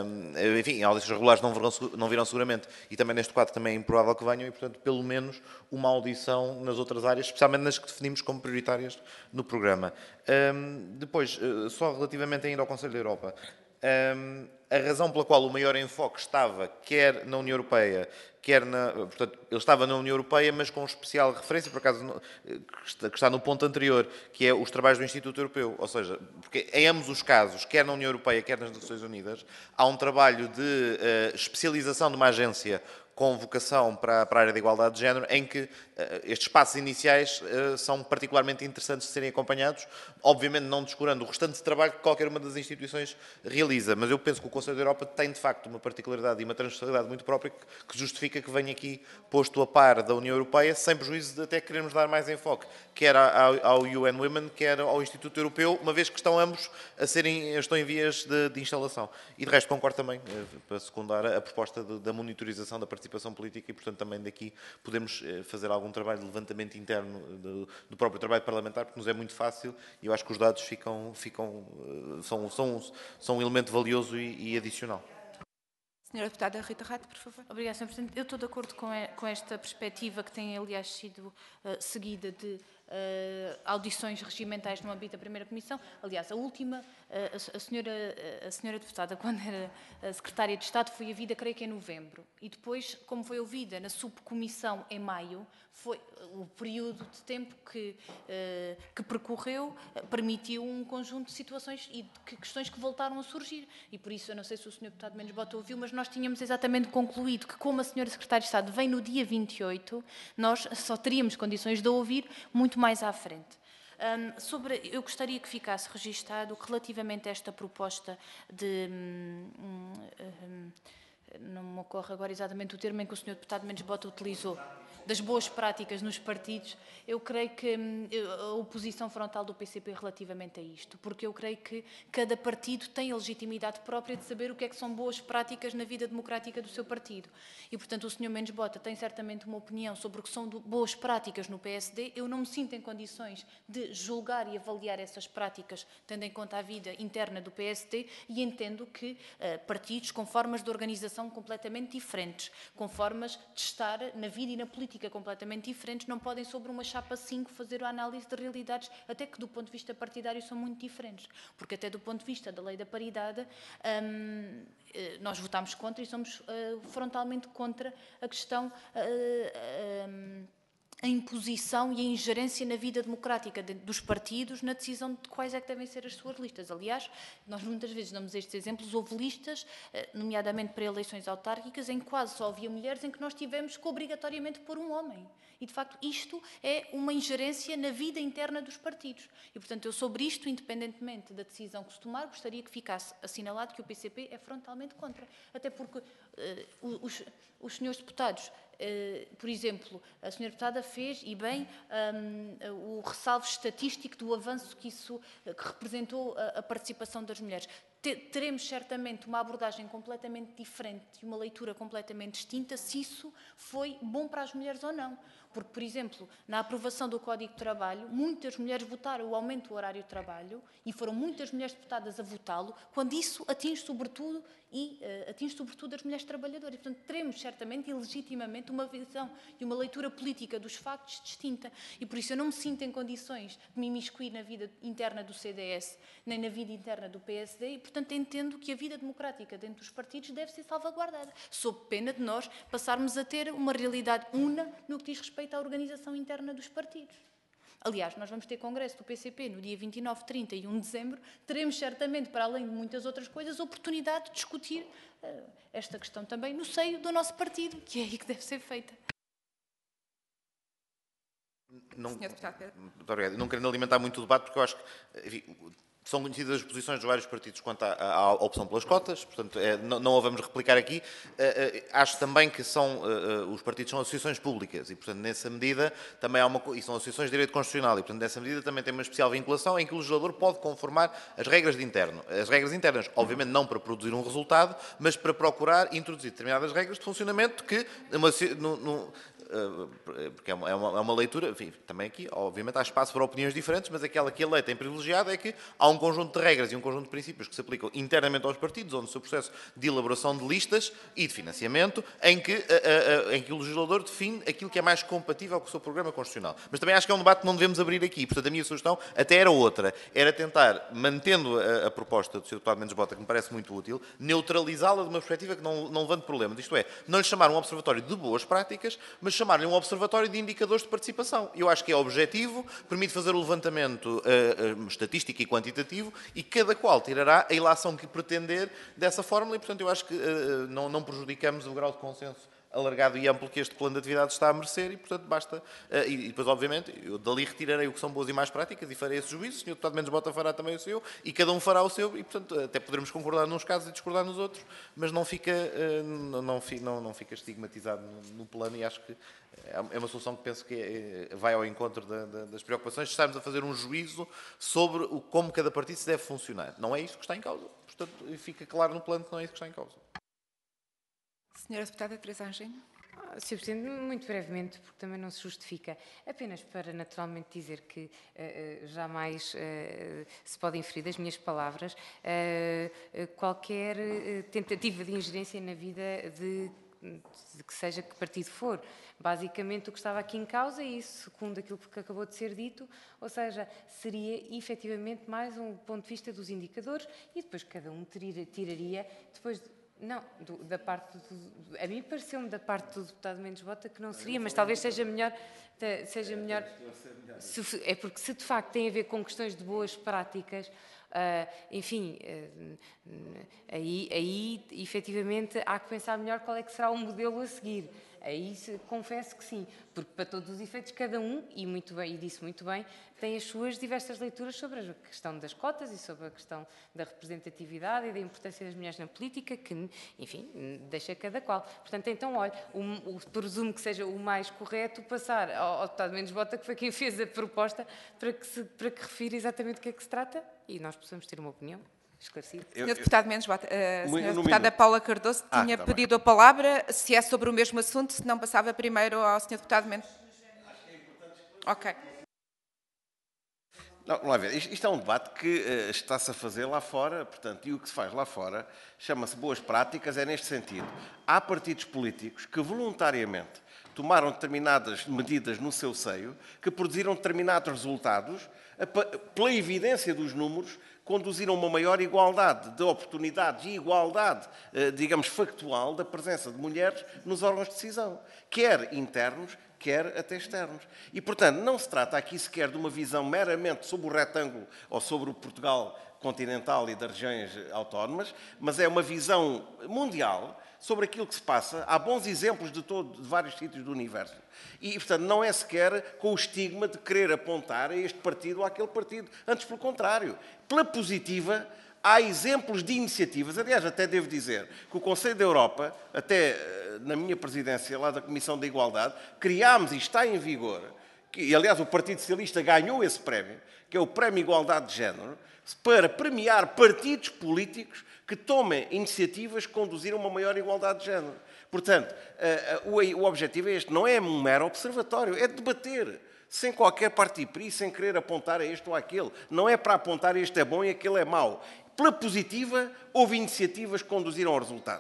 enfim, audições regulares não virão, não virão seguramente, e também neste quadro também é improvável que venham, e, portanto, pelo menos uma audição nas outras áreas, especialmente nas que definimos como prioritárias no programa. Um, depois, uh, só relativamente ainda ao Conselho da Europa, um, a razão pela qual o maior enfoque estava, quer na União Europeia, quer na... Portanto, ele estava na União Europeia, mas com especial referência, por acaso, no, que está no ponto anterior, que é os trabalhos do Instituto Europeu. Ou seja, porque em ambos os casos, quer na União Europeia, quer nas Nações Unidas, há um trabalho de uh, especialização de uma agência com vocação para, para a área da igualdade de género, em que uh, estes passos iniciais uh, são particularmente interessantes de serem acompanhados, obviamente não descurando o restante de trabalho que qualquer uma das instituições realiza, mas eu penso que o Conselho da Europa tem, de facto, uma particularidade e uma transversalidade muito própria que, que justifica que venha aqui posto a par da União Europeia, sem prejuízo de até queremos dar mais enfoque, quer ao, ao U N Women, quer ao Instituto Europeu, uma vez que estão ambos a serem, estão em vias de, de instalação. E, de resto, concordo também, uh, para secundar, a proposta de, da monitorização da participação participação política e, portanto, também daqui podemos fazer algum trabalho de levantamento interno do, do próprio trabalho parlamentar, porque nos é muito fácil e eu acho que os dados ficam, ficam, são, são, são um elemento valioso e, e adicional.
Senhora Deputada Rita Rato, por favor.
Obrigada, senhor Presidente. Eu estou de acordo com, com esta perspectiva que tem, aliás, sido uh, seguida de Uh, audições regimentais no âmbito da primeira comissão. Aliás, a última, uh, a, a, senhora, a senhora deputada, quando era a secretária de Estado, foi ouvida, creio que em novembro. E depois, como foi ouvida na subcomissão em maio, foi o período de tempo que, uh, que percorreu, uh, permitiu um conjunto de situações e de que, questões que voltaram a surgir. E por isso, eu não sei se o senhor deputado Mendes Bota ouviu, mas nós tínhamos exatamente concluído que, como a senhora secretária de Estado vem no dia vinte e oito, nós só teríamos condições de a ouvir muito mais à frente. Um, sobre, eu gostaria que ficasse registado que relativamente a esta proposta de... Um, um, não me ocorre agora exatamente o termo em que o senhor deputado Mendes Bota utilizou, das boas práticas nos partidos, eu creio que hum, a oposição frontal do P C P relativamente a isto, porque eu creio que cada partido tem a legitimidade própria de saber o que é que são boas práticas na vida democrática do seu partido. E, portanto, o senhor Mendes Bota tem certamente uma opinião sobre o que são boas práticas no P S D. Eu não me sinto em condições de julgar e avaliar essas práticas, tendo em conta a vida interna do P S D, e entendo que uh, partidos com formas de organização completamente diferentes, com formas de estar na vida e na política completamente diferentes, não podem sobre uma chapa cinco fazer a análise de realidades, até que do ponto de vista partidário são muito diferentes, porque até do ponto de vista da lei da paridade hum, nós votámos contra e somos uh, frontalmente contra a questão uh, um, a imposição e a ingerência na vida democrática de, dos partidos na decisão de quais é que devem ser as suas listas. Aliás, nós muitas vezes damos estes exemplos, houve listas, nomeadamente para eleições autárquicas, em que quase só havia mulheres, em que nós tivemos que obrigatoriamente pôr um homem. E, de facto, isto é uma ingerência na vida interna dos partidos. E, portanto, eu sobre isto, independentemente da decisão que se tomar, gostaria que ficasse assinalado que o P C P é frontalmente contra. Até porque uh, os, os senhores deputados, uh, por exemplo, a senhora deputada fez, e bem, um, o ressalvo estatístico do avanço que isso que representou a, a participação das mulheres. Teremos certamente uma abordagem completamente diferente e uma leitura completamente distinta se isso foi bom para as mulheres ou não. Porque, por exemplo, na aprovação do Código de Trabalho, muitas mulheres votaram o aumento do horário de trabalho e foram muitas mulheres deputadas a votá-lo, quando isso atinge sobretudo, e, uh, atinge sobretudo as mulheres trabalhadoras. Portanto, teremos certamente e legitimamente claramente uma visão e uma leitura política dos factos distinta. E por isso eu não me sinto em condições de me imiscuir na vida interna do C D S, nem na vida interna do P S D, e, portanto, entendo que a vida democrática dentro dos partidos deve ser salvaguardada, sob pena de nós passarmos a ter uma realidade una no que diz respeito à organização interna dos partidos. Aliás, nós vamos ter congresso do P C P no dia vinte e nove, trinta e um de dezembro. Teremos certamente, para além de muitas outras coisas, a oportunidade de discutir uh, esta questão também no seio do nosso partido, que é aí que deve ser feita.
Não,
Senhor Deputado Pedro.
Muito obrigado. Não querendo alimentar muito o debate, porque eu acho que, enfim, são conhecidas as posições dos vários partidos quanto à, à, à opção pelas cotas, portanto, é, não, não a vamos replicar aqui. Uh, uh, acho também que são, uh, uh, os partidos são associações públicas e, portanto, nessa medida, também há uma, e são associações de direito constitucional e, portanto, nessa medida também tem uma especial vinculação em que o legislador pode conformar as regras de interno. As regras internas, obviamente, não para produzir um resultado, mas para procurar introduzir determinadas regras de funcionamento que, numa, no, no, porque é uma, é uma leitura, enfim, também aqui, obviamente, há espaço para opiniões diferentes, mas aquela que a lei tem privilegiado é que há um conjunto de regras e um conjunto de princípios que se aplicam internamente aos partidos, onde o seu processo de elaboração de listas e de financiamento, em que, a, a, em que o legislador define aquilo que é mais compatível com o seu programa constitucional. Mas também acho que é um debate que não devemos abrir aqui, portanto, a minha sugestão até era outra, era tentar, mantendo a, a proposta do senhor Deputado Mendes Bota, que me parece muito útil, neutralizá-la de uma perspectiva que não, não levante problemas. Isto é, não lhe chamar um observatório de boas práticas, mas chamar-lhe um observatório de indicadores de participação. Eu acho que é objetivo, permite fazer o levantamento uh, uh, estatístico e quantitativo e cada qual tirará a ilação que pretender dessa fórmula e, portanto, eu acho que uh, não, não prejudicamos o grau de consenso alargado e amplo que este plano de atividades está a merecer e, portanto, basta... Uh, e, e depois, obviamente, eu dali retirarei o que são boas e más práticas e farei esse juízo, o senhor Deputado Mendes Bota fará também o seu e cada um fará o seu e, portanto, até poderemos concordar nos casos e discordar nos outros, mas não fica, uh, não, não, não, não fica estigmatizado no, no plano e acho que é uma solução que penso que é, vai ao encontro da, da, das preocupações de estarmos a fazer um juízo sobre o, como cada partido se deve funcionar. Não é isso que está em causa. Portanto, fica claro no plano que não é isso que está em causa.
Senhora Deputada Teresa Anjinho.
senhor Presidente, muito brevemente, porque também não se justifica, apenas para naturalmente dizer que uh, jamais uh, se pode inferir das minhas palavras uh, uh, qualquer uh, tentativa de ingerência na vida de, de que seja que partido for. Basicamente, o que estava aqui em causa, e isso segundo aquilo que acabou de ser dito, ou seja, seria efetivamente mais um ponto de vista dos indicadores e depois cada um tiraria, tiraria depois... Não, do, da parte do, a mim pareceu-me da parte do deputado Mendes Bota que não seria, mas talvez seja melhor, seja melhor, se, é porque se de facto tem a ver com questões de boas práticas, uh, enfim, uh, aí, aí efetivamente há que pensar melhor qual é que será o modelo a seguir. Aí confesso que sim, porque para todos os efeitos cada um, e muito bem, e disse muito bem, tem as suas diversas leituras sobre a questão das cotas e sobre a questão da representatividade e da importância das mulheres na política, que, enfim, deixa cada qual. Portanto, então, olha, o, o, presumo que seja o mais correto passar ao, ao deputado Mendes Bota, que foi quem fez a proposta, para que, se, para que refira exatamente o que é que se trata e nós possamos ter uma opinião esclarecido.
senhor Deputado Mendes Bota, a senhora
no
Deputada
minuto.
Paula Cardoso
Ah,
tinha
tá
pedido a palavra, se é sobre o mesmo assunto, se não passava primeiro ao senhor Deputado Mendes. Ok.
Não, vamos lá ver. Isto, isto é um debate que uh, está-se a fazer lá fora, portanto, e o que se faz lá fora chama-se boas práticas, é neste sentido. Há partidos políticos que voluntariamente tomaram determinadas medidas no seu seio, que produziram determinados resultados, a, pela evidência dos números, conduziram a uma maior igualdade de oportunidades e igualdade, digamos, factual da presença de mulheres nos órgãos de decisão, quer internos, quer até externos. E, portanto, não se trata aqui sequer de uma visão meramente sobre o retângulo ou sobre o Portugal continental e das regiões autónomas, mas é uma visão mundial sobre aquilo que se passa. Há bons exemplos de, todo, de vários sítios do universo. E, portanto, não é sequer com o estigma de querer apontar a este partido ou àquele partido. Antes, pelo contrário. Pela positiva, há exemplos de iniciativas. Aliás, até devo dizer que o Conselho da Europa, até na minha presidência lá da Comissão da Igualdade, criámos e está em vigor, que, e aliás o Partido Socialista ganhou esse prémio, que é o Prémio Igualdade de Género, para premiar partidos políticos que tomem iniciativas que conduzir a uma maior igualdade de género. Portanto, o objetivo é este, não é um mero observatório, é debater, sem qualquer partido, sem querer apontar a este ou àquele. Não é para apontar este é bom e aquele é mau. Pela positiva, houve iniciativas que conduziram a resultados.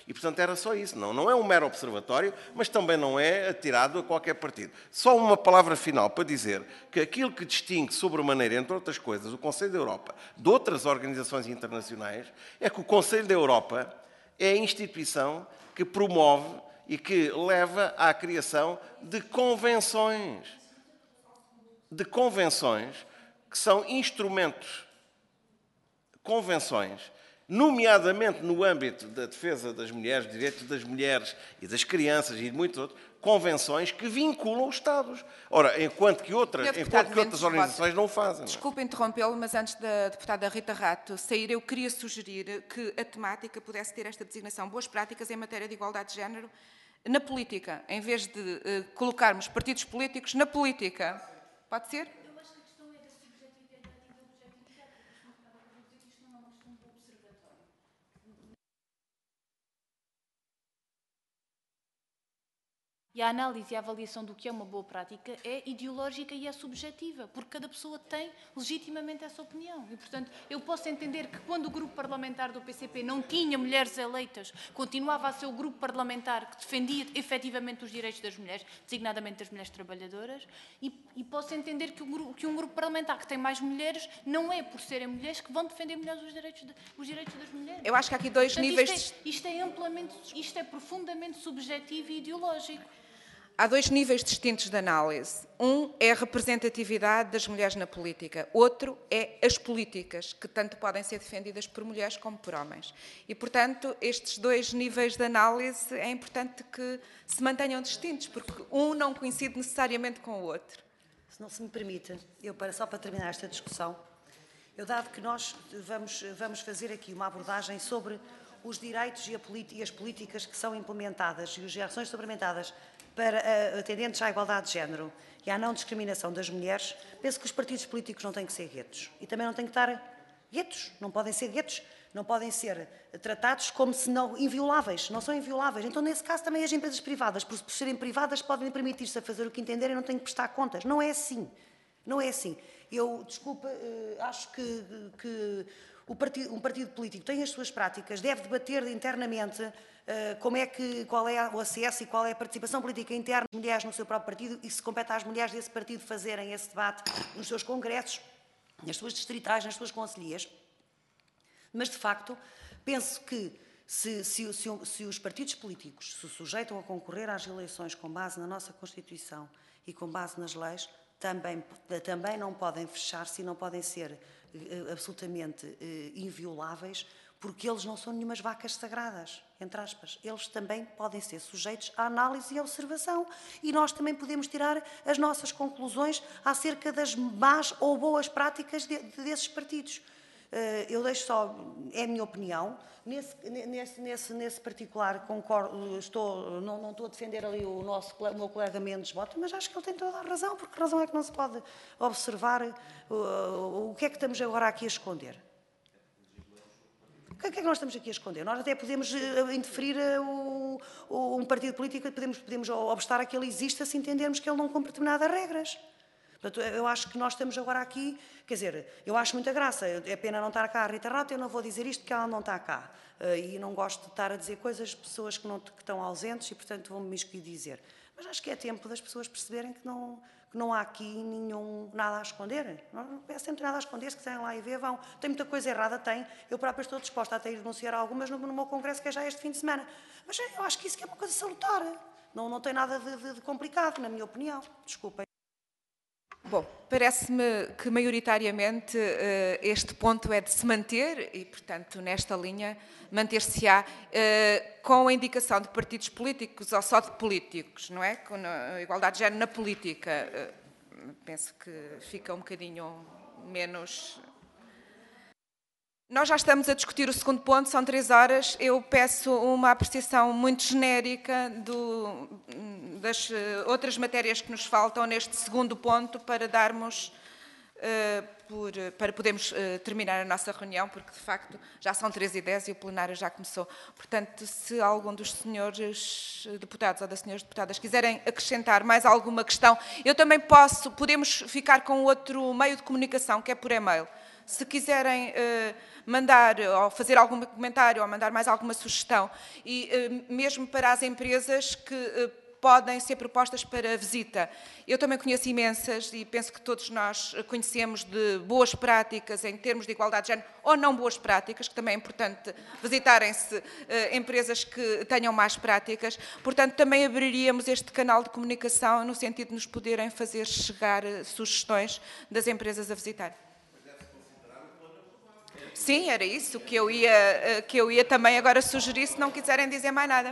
E, portanto, era só isso. Não, não é um mero observatório, mas também não é atirado a qualquer partido. Só uma palavra final para dizer que aquilo que distingue sobremaneira, entre outras coisas, o Conselho da Europa de outras organizações internacionais é que o Conselho da Europa é a instituição que promove e que leva à criação de convenções. De convenções que são instrumentos, convenções, nomeadamente no âmbito da defesa das mulheres, dos direitos das mulheres e das crianças e de muitos outros, convenções que vinculam os Estados. Ora, enquanto que outras, enquanto que outras organizações não o fazem.
Desculpe interrompê-lo, mas antes da deputada Rita Rato sair, eu queria sugerir que a temática pudesse ter esta designação: boas práticas em matéria de igualdade de género na política, em vez de uh, colocarmos partidos políticos na política. Pode ser?
Eu acho que a questão é da subjetividade e da objetividade, porque não estava a dizer que isto não é uma questão de observatório. E a análise e a avaliação do que é uma boa prática é ideológica e é subjetiva, porque cada pessoa tem legitimamente essa opinião. E, portanto, eu posso entender que quando o grupo parlamentar do P C P não tinha mulheres eleitas, continuava a ser o grupo parlamentar que defendia efetivamente os direitos das mulheres, designadamente das mulheres trabalhadoras, e, e posso entender que, o, que um grupo parlamentar que tem mais mulheres não é por serem mulheres que vão defender melhores os direitos, de, os direitos das mulheres.
Eu acho que há aqui dois
Portanto,
níveis...
Isto é, isto é amplamente, isto é profundamente subjetivo e ideológico.
Há dois níveis distintos de análise. Um é a representatividade das mulheres na política. Outro é as políticas, que tanto podem ser defendidas por mulheres como por homens. E, portanto, estes dois níveis de análise é importante que se mantenham distintos, porque um não coincide necessariamente com o outro.
Se não se me permite, eu, para, só para terminar esta discussão, eu, dado que nós vamos, vamos fazer aqui uma abordagem sobre os direitos e, a e as políticas que são implementadas e as ações suplementadas para uh, atendentes à igualdade de género e à não discriminação das mulheres, penso que os partidos políticos não têm que ser guetos. E também não têm que estar guetos, não podem ser guetos, não podem ser tratados como se não invioláveis, não são invioláveis. Então, nesse caso, também as empresas privadas, por, por serem privadas, podem permitir-se a fazer o que entenderem e não têm que prestar contas. Não é assim. Não é assim. Eu, desculpa, uh, acho que, que o partido, um partido político tem as suas práticas, deve debater internamente uh, como é que, qual é o acesso e qual é a participação política interna das mulheres no seu próprio partido e se compete às mulheres desse partido fazerem esse debate nos seus congressos, nas suas distritais, nas suas conselhias. Mas, de facto, penso que se, se, se, se os partidos políticos se sujeitam a concorrer às eleições com base na nossa Constituição e com base nas leis, também, também não podem fechar-se e não podem ser uh, absolutamente uh, invioláveis, porque eles não são nenhumas vacas sagradas, entre aspas. Eles também podem ser sujeitos à análise e à observação. E nós também podemos tirar as nossas conclusões acerca das más ou boas práticas de, de, desses partidos. Uh, eu deixo só, é a minha opinião, nesse, nesse, nesse, nesse particular concordo, estou, não, não estou a defender ali o, nosso, o meu colega Mendes Bota, mas acho que ele tem toda a razão, porque a razão é que não se pode observar uh, o que é que estamos agora aqui a esconder. O que é que nós estamos aqui a esconder? Nós até podemos uh, interferir uh, o, um partido político, podemos, podemos obstar a que ele exista se entendermos que ele não cumpre determinadas regras. Portanto, eu acho que nós estamos agora aqui, quer dizer, eu acho muita graça, é pena não estar cá a Rita Rato, eu não vou dizer isto porque ela não está cá. E não gosto de estar a dizer coisas de pessoas que, não, que estão ausentes e, portanto, vou-me escolher dizer. Mas acho que é tempo das pessoas perceberem que não, que não há aqui nenhum, nada a esconder. Não é sempre nada a esconder, se quiserem lá e ver, vão. Tem muita coisa errada, tem. Eu própria estou disposta a até ir denunciar algumas no, no meu congresso, que é já este fim de semana. Mas eu acho que isso que é uma coisa salutar. Não, não tem nada de, de, de complicado, na minha opinião. Desculpem.
Bom, parece-me que maioritariamente uh, este ponto é de se manter e, portanto, nesta linha, manter-se-á uh, com a indicação de partidos políticos ou só de políticos, não é? Com a igualdade de género na política. Uh, penso que fica um bocadinho menos... Nós já estamos a discutir o segundo ponto, são três horas. Eu peço uma apreciação muito genérica do, das outras matérias que nos faltam neste segundo ponto para darmos, uh, por, para podermos uh, terminar a nossa reunião, porque de facto já são três e dez e o plenário já começou. Portanto, se algum dos senhores deputados ou das senhoras deputadas quiserem acrescentar mais alguma questão, eu também posso, podemos ficar com outro meio de comunicação, que é por e-mail. Se quiserem uh, mandar ou fazer algum comentário ou mandar mais alguma sugestão, e uh, mesmo para as empresas que uh, podem ser propostas para visita. Eu também conheço imensas e penso que todos nós conhecemos de boas práticas em termos de igualdade de género ou não boas práticas, que também é importante visitarem-se eh, empresas que tenham mais práticas. Portanto, também abriríamos este canal de comunicação no sentido de nos poderem fazer chegar eh, sugestões das empresas a visitar. Sim, era isso que eu ia, eh, que eu ia também agora sugerir, se não quiserem dizer mais nada.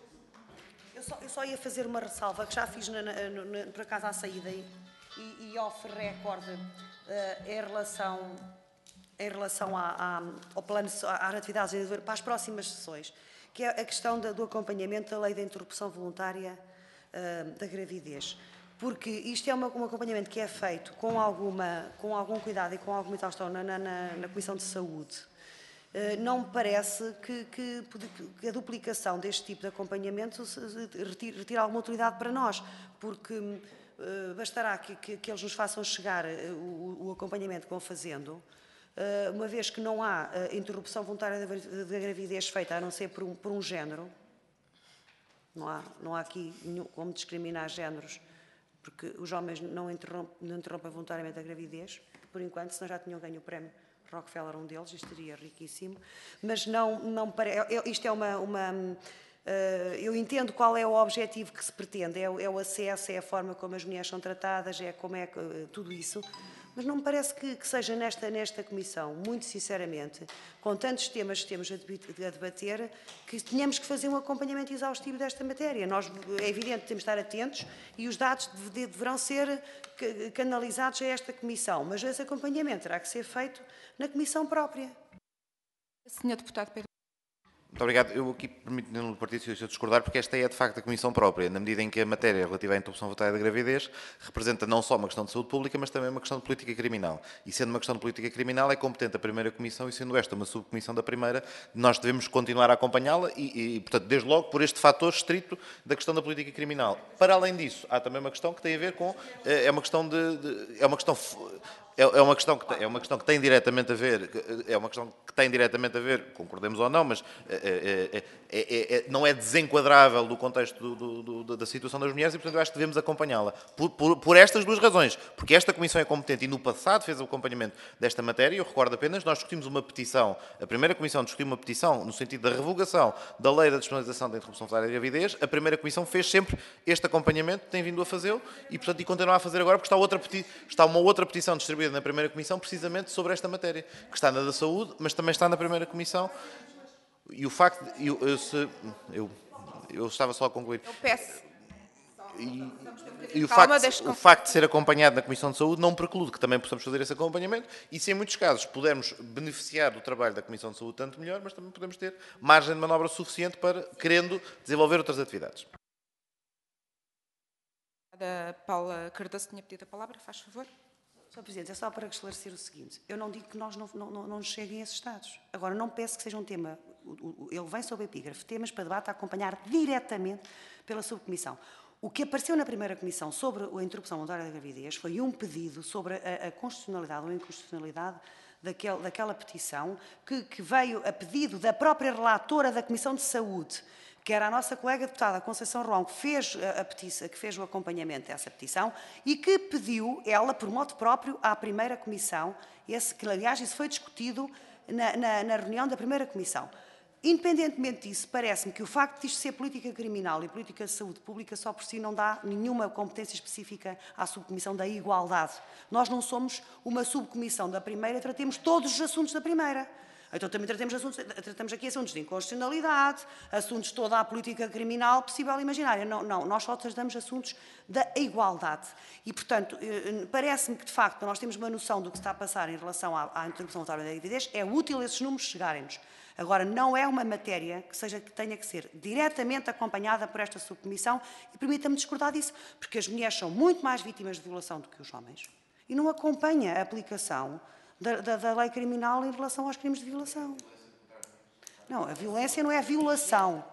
Eu só, eu só ia fazer uma ressalva, que já fiz na, na, na, por acaso à saída e, e off record uh, em relação, em relação à, à, ao plano, às atividades para as próximas sessões, que é a questão da, do acompanhamento da lei da interrupção voluntária uh, da gravidez. Porque isto é uma, um acompanhamento que é feito com, alguma, com algum cuidado e com alguma exaustão na, na, na Comissão de Saúde. Não me parece que, que, que a duplicação deste tipo de acompanhamento retire, retire alguma utilidade para nós, porque uh, bastará que, que, que eles nos façam chegar o, o acompanhamento que vão fazendo, uh, uma vez que não há uh, interrupção voluntária da, da gravidez feita, a não ser por um, por um género. Não há, não há aqui nenhum, como discriminar géneros, porque os homens não interrompem, não interrompem voluntariamente a gravidez, por enquanto, senão já tinham ganho o prémio Rockefeller, um deles, isto seria riquíssimo, mas não, não parece, isto é uma, uma uh, eu entendo qual é o objetivo que se pretende, é, é o acesso, é a forma como as mulheres são tratadas, é como é uh, tudo isso, mas não me parece que, que seja nesta, nesta comissão, muito sinceramente, com tantos temas que temos a debater, que tenhamos que fazer um acompanhamento exaustivo desta matéria. Nós, é evidente, temos de estar atentos e os dados deverão ser canalizados a esta comissão, mas esse acompanhamento terá que ser feito na comissão própria.
senhor Deputado Pedro.
Muito obrigado. Eu aqui permito no Partido Socialista discordar, porque esta é de facto a Comissão própria, na medida em que a matéria relativa à interrupção voluntária da gravidez representa não só uma questão de saúde pública, mas também uma questão de política criminal. E sendo uma questão de política criminal, é competente a primeira Comissão, e sendo esta uma subcomissão da primeira, nós devemos continuar a acompanhá-la e, e, portanto, desde logo, por este fator estrito da questão da política criminal. Para além disso, há também uma questão que tem a ver com, é uma questão de, de é uma questão É uma questão que tem, é uma questão que tem diretamente a ver, é uma questão que tem diretamente a ver, concordemos ou não, mas é, é, é, é, não é desenquadrável do contexto do, do, do, da situação das mulheres e, portanto, eu acho que devemos acompanhá-la. Por, por, por estas duas razões. Porque esta Comissão é competente e no passado fez o acompanhamento desta matéria. Eu recordo apenas, nós discutimos uma petição, a primeira Comissão discutiu uma petição no sentido da revogação da lei da despenalização da interrupção voluntária da gravidez. A primeira Comissão fez sempre este acompanhamento, tem vindo a fazê-lo e, portanto, e continua a fazer agora, porque está, outra peti está uma outra petição distribuída na primeira Comissão, precisamente sobre esta matéria, que está na da saúde, mas também está na primeira Comissão. E o facto, de, eu, eu, se, eu, eu estava só a concluir.
Eu peço.
E, e o,
Calma,
facto, o facto de ser acompanhado na Comissão de Saúde não preclude que também possamos fazer esse acompanhamento e, se em muitos casos pudermos beneficiar do trabalho da Comissão de Saúde, tanto melhor, mas também podemos ter margem de manobra suficiente para, querendo, desenvolver outras atividades.
A Paula Cardoso tinha pedido a palavra, faz favor.
senhor Presidente, é só para esclarecer o seguinte. Eu não digo que nós não, não, não nos cheguem esses dados. Agora, não peço que seja um tema, ele vem sob epígrafe, temas para debate a acompanhar diretamente pela subcomissão. O que apareceu na primeira comissão sobre a interrupção voluntária da gravidez foi um pedido sobre a, a constitucionalidade ou inconstitucionalidade daquele, daquela petição que, que veio a pedido da própria relatora da Comissão de Saúde, que era a nossa colega deputada Conceição Roão, que fez, a petição, que fez o acompanhamento dessa petição e que pediu, ela, por modo próprio, à primeira comissão, esse, que aliás isso foi discutido na, na, na reunião da primeira comissão. Independentemente disso, parece-me que o facto de isto ser política criminal e política de saúde pública só por si não dá nenhuma competência específica à subcomissão da igualdade. Nós não somos uma subcomissão da primeira, tratemos todos os assuntos da primeira. Então também tratamos, assuntos, tratamos aqui assuntos de inconstitucionalidade, assuntos de toda a política criminal possível e imaginária. Não, não, nós só tratamos assuntos da igualdade. E, portanto, parece-me que, de facto, nós temos uma noção do que está a passar em relação à, à interrupção voluntária da gravidez, é útil esses números chegarem-nos. Agora, não é uma matéria que, seja, que tenha que ser diretamente acompanhada por esta subcomissão e permita-me discordar disso, porque as mulheres são muito mais vítimas de violação do que os homens e não acompanha a aplicação Da, da, da lei criminal em relação aos crimes de violação. Não, a violência não é violação.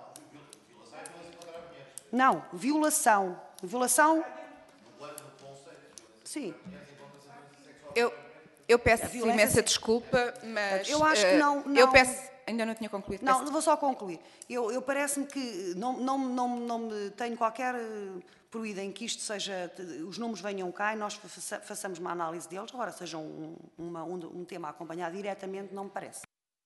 Não, violação. Violação. Sim.
Eu, Eu peço
violência,
imensa
sim.
desculpa, mas...
Eu acho que
eh,
não-
Eu
não-
peço... Ainda não tinha concluído.
Não,
peço-
vou só concluir. Eu, eu parece-me que não, não, não, não me tenho qualquer eh, pruída em que isto seja, os números venham cá e nós faça- façamos uma análise deles, agora seja um, uma, um, um tema a acompanhar diretamente, não me parece.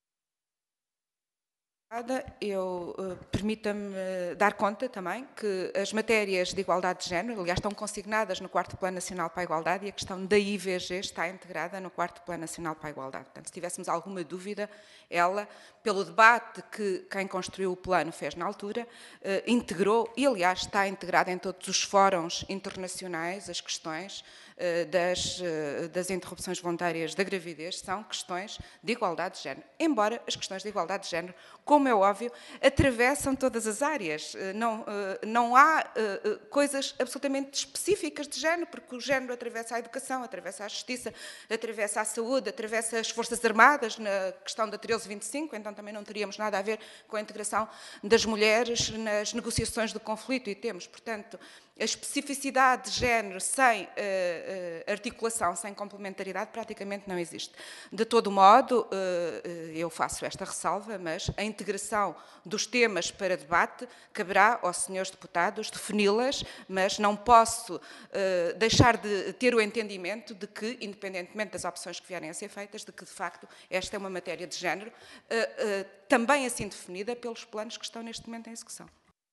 Eu, uh, permita-me uh, dar conta também que as matérias de igualdade de género, aliás, estão consignadas no quarto Plano Nacional para a Igualdade e a questão da I V G está integrada no quarto Plano Nacional para a Igualdade. Portanto, se tivéssemos alguma dúvida, ela, pelo debate que quem construiu o plano fez na altura, uh, integrou e, aliás, está integrada em todos os fóruns internacionais as questões uh, das, uh, das interrupções voluntárias da gravidez são questões de igualdade de género. Embora as questões de igualdade de género, como é óbvio, atravessam todas as áreas. Não, não há coisas absolutamente específicas de género, porque o género atravessa a educação, atravessa a justiça, atravessa a saúde, atravessa as Forças Armadas, na questão da treze vinte e cinco, então também não teríamos nada a ver com a integração das mulheres nas negociações do conflito e temos, portanto, a especificidade de género sem uh, uh, articulação, sem complementaridade, praticamente não existe. De todo modo, uh, eu faço esta ressalva, mas a integração dos temas para debate caberá aos senhores deputados defini-las, mas não posso uh, deixar de ter o entendimento de que, independentemente das opções que vierem a ser feitas, de que, de facto, esta é uma matéria de género, uh, uh, também assim definida pelos planos que estão neste momento em execução.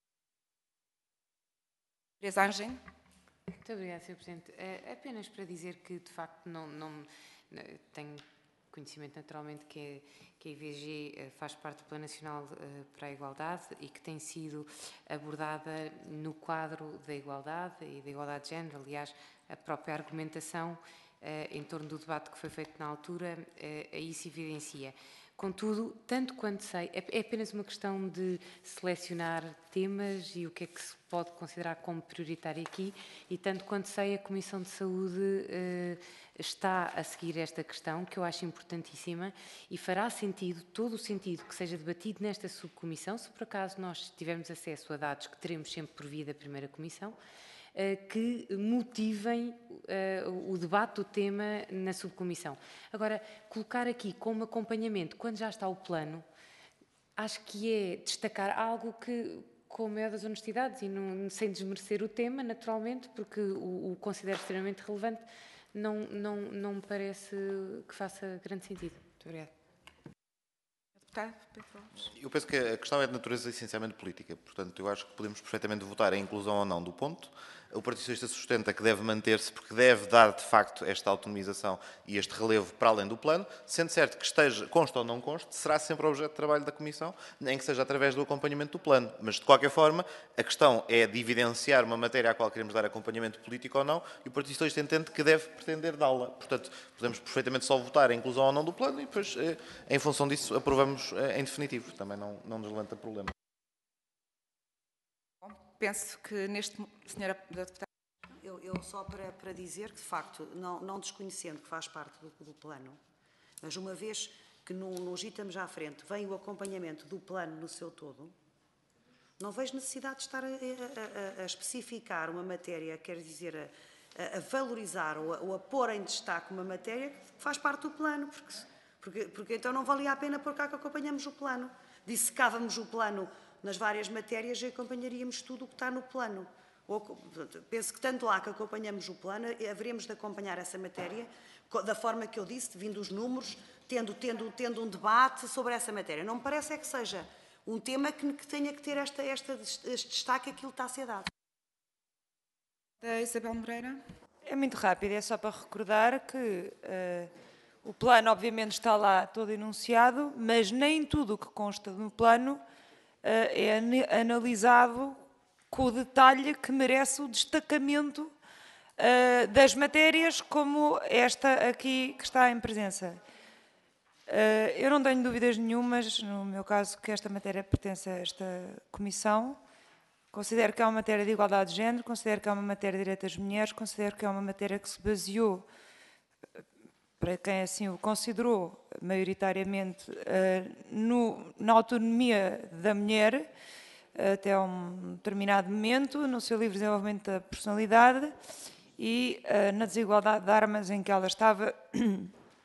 Teresa Angem.
Muito obrigada, senhor Presidente. É apenas para dizer que, de facto, não, não tenho conhecimento naturalmente que, é, que a I V G faz parte do Plano Nacional para a Igualdade e que tem sido abordada no quadro da igualdade e da igualdade de género. Aliás, a própria argumentação em torno do debate que foi feito na altura, aí se evidencia. Contudo, tanto quanto sei, é apenas uma questão de selecionar temas e o que é que se pode considerar como prioritário aqui, e tanto quanto sei, a Comissão de Saúde eh, está a seguir esta questão, que eu acho importantíssima, e fará sentido, todo o sentido, que seja debatido nesta subcomissão, se por acaso nós tivermos acesso a dados que teremos sempre por via da primeira comissão, que motivem uh, o debate do tema na subcomissão. Agora, colocar aqui como acompanhamento, quando já está o plano, acho que é destacar algo que, com a maior das honestidades, e não, sem desmerecer o tema, naturalmente, porque o, o considero extremamente relevante, não, não, não me parece que faça grande sentido. Muito obrigada.
Eu penso que a questão é de natureza essencialmente política, portanto, eu acho que podemos perfeitamente votar a inclusão ou não do ponto. O Partido Socialista sustenta que deve manter-se porque deve dar, de facto, esta autonomização e este relevo para além do plano, sendo certo que esteja, conste ou não conste, será sempre objeto de trabalho da Comissão, nem que seja através do acompanhamento do plano. Mas, de qualquer forma, a questão é de evidenciar uma matéria à qual queremos dar acompanhamento político ou não, e o Partido Socialista entende que deve pretender dá-la. Portanto, podemos perfeitamente só votar a inclusão ou não do plano e depois, em função disso, aprovamos em definitivo. Também não, não nos levanta problema.
Bom, penso que neste... Senhora Deputada.
Eu, eu só para, para dizer que, de facto, não, não desconhecendo que faz parte do, do plano, mas uma vez que no, no G I T A M já à frente vem o acompanhamento do plano no seu todo, não vejo necessidade de estar a, a, a, a especificar uma matéria, quer dizer, a, a valorizar ou a, ou a pôr em destaque uma matéria que faz parte do plano, porque, porque, porque então não valia a pena por cá que acompanhamos o plano. Dissecávamos o plano nas várias matérias e acompanharíamos tudo o que está no plano. Ou, penso que tanto lá que acompanhamos o plano, haveremos de acompanhar essa matéria da forma que eu disse, vindo os números, tendo, tendo, tendo um debate sobre essa matéria. Não me parece é que seja um tema que, que tenha que ter esta, esta, este destaque, aquilo que está a ser dado.
Da Isabel Moreira.
É muito rápido, é só para recordar que uh, o plano obviamente está lá todo enunciado, mas nem tudo o que consta no plano uh, é analisado com o detalhe que merece o destacamento uh, das matérias como esta aqui que está em presença. Uh, eu não tenho dúvidas nenhumas, no meu caso, que esta matéria pertence a esta comissão. Considero que é uma matéria de igualdade de género, considero que é uma matéria de direitos das mulheres, considero que é uma matéria que se baseou, para quem assim o considerou, maioritariamente, uh, no, na autonomia da mulher, até um determinado momento, no seu livre desenvolvimento da personalidade e uh, na desigualdade de armas em que ela estava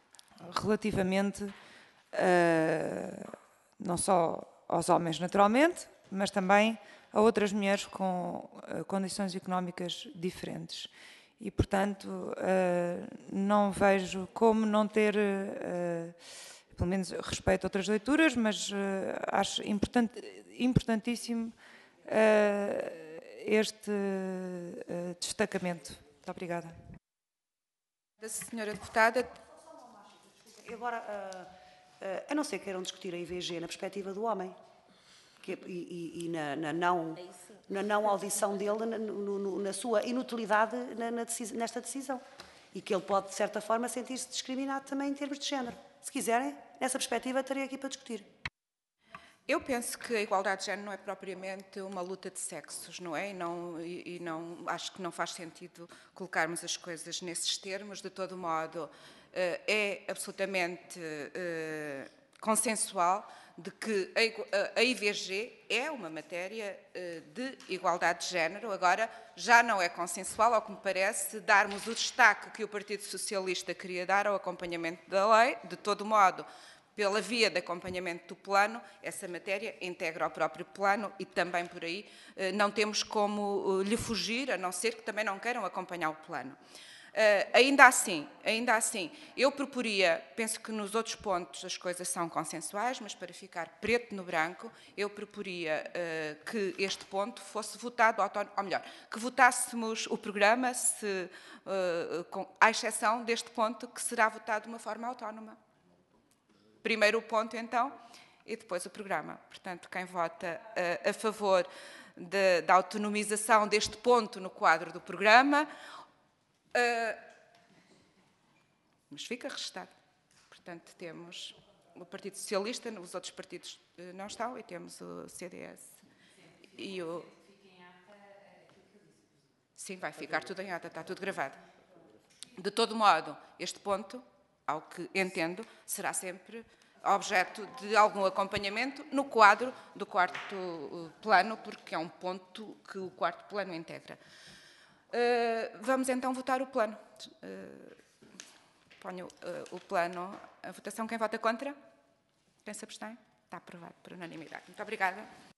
relativamente uh, não só aos homens naturalmente, mas também a outras mulheres com uh, condições económicas diferentes. E, portanto, uh, não vejo como não ter, uh, pelo menos respeito a outras leituras, mas uh, acho important, importantíssimo uh, este uh, destacamento. Muito obrigada.
Senhora Deputada.
Agora, uh, uh, a não ser que queiram discutir a I V G na perspectiva do homem que, e, e, e na, na, não, na não audição dele, na, no, na sua inutilidade na, na decisão, nesta decisão. E que ele pode, de certa forma, sentir-se discriminado também em termos de género. Se quiserem, nessa perspectiva, estarei aqui para discutir.
Eu penso que a igualdade de género não é propriamente uma luta de sexos, não é? E, não, e, e não, acho que não faz sentido colocarmos as coisas nesses termos. De todo modo, é absolutamente consensual de que a I V G é uma matéria de igualdade de género. Agora, já não é consensual, ao que me parece, darmos o destaque que o Partido Socialista queria dar ao acompanhamento da lei. De todo modo, pela via de acompanhamento do plano, essa matéria integra o próprio plano e também por aí não temos como lhe fugir, a não ser que também não queiram acompanhar o plano. Uh, ainda assim, ainda assim, eu proporia, penso que nos outros pontos as coisas são consensuais, mas para ficar preto no branco, eu proporia uh, que este ponto fosse votado, ou melhor, que votássemos o programa, se, uh, com, à exceção deste ponto, que será votado de uma forma autónoma. Primeiro o ponto, então, e depois o programa. Portanto, quem vota uh, a favor de, da autonomização deste ponto no quadro do programa, Uh, mas fica registado. Portanto, temos o Partido Socialista, os outros partidos uh, não estão, e temos o C D S e o... Sim, vai ficar tudo em ata, está tudo gravado. De todo modo, este ponto, ao que entendo, será sempre objeto de algum acompanhamento no quadro do quarto plano, porque é um ponto que o quarto plano integra. Uh, vamos então votar o plano. Uh, ponho uh, o plano à votação. Quem vota contra? Quem se abstém? Está aprovado por unanimidade. Muito obrigada.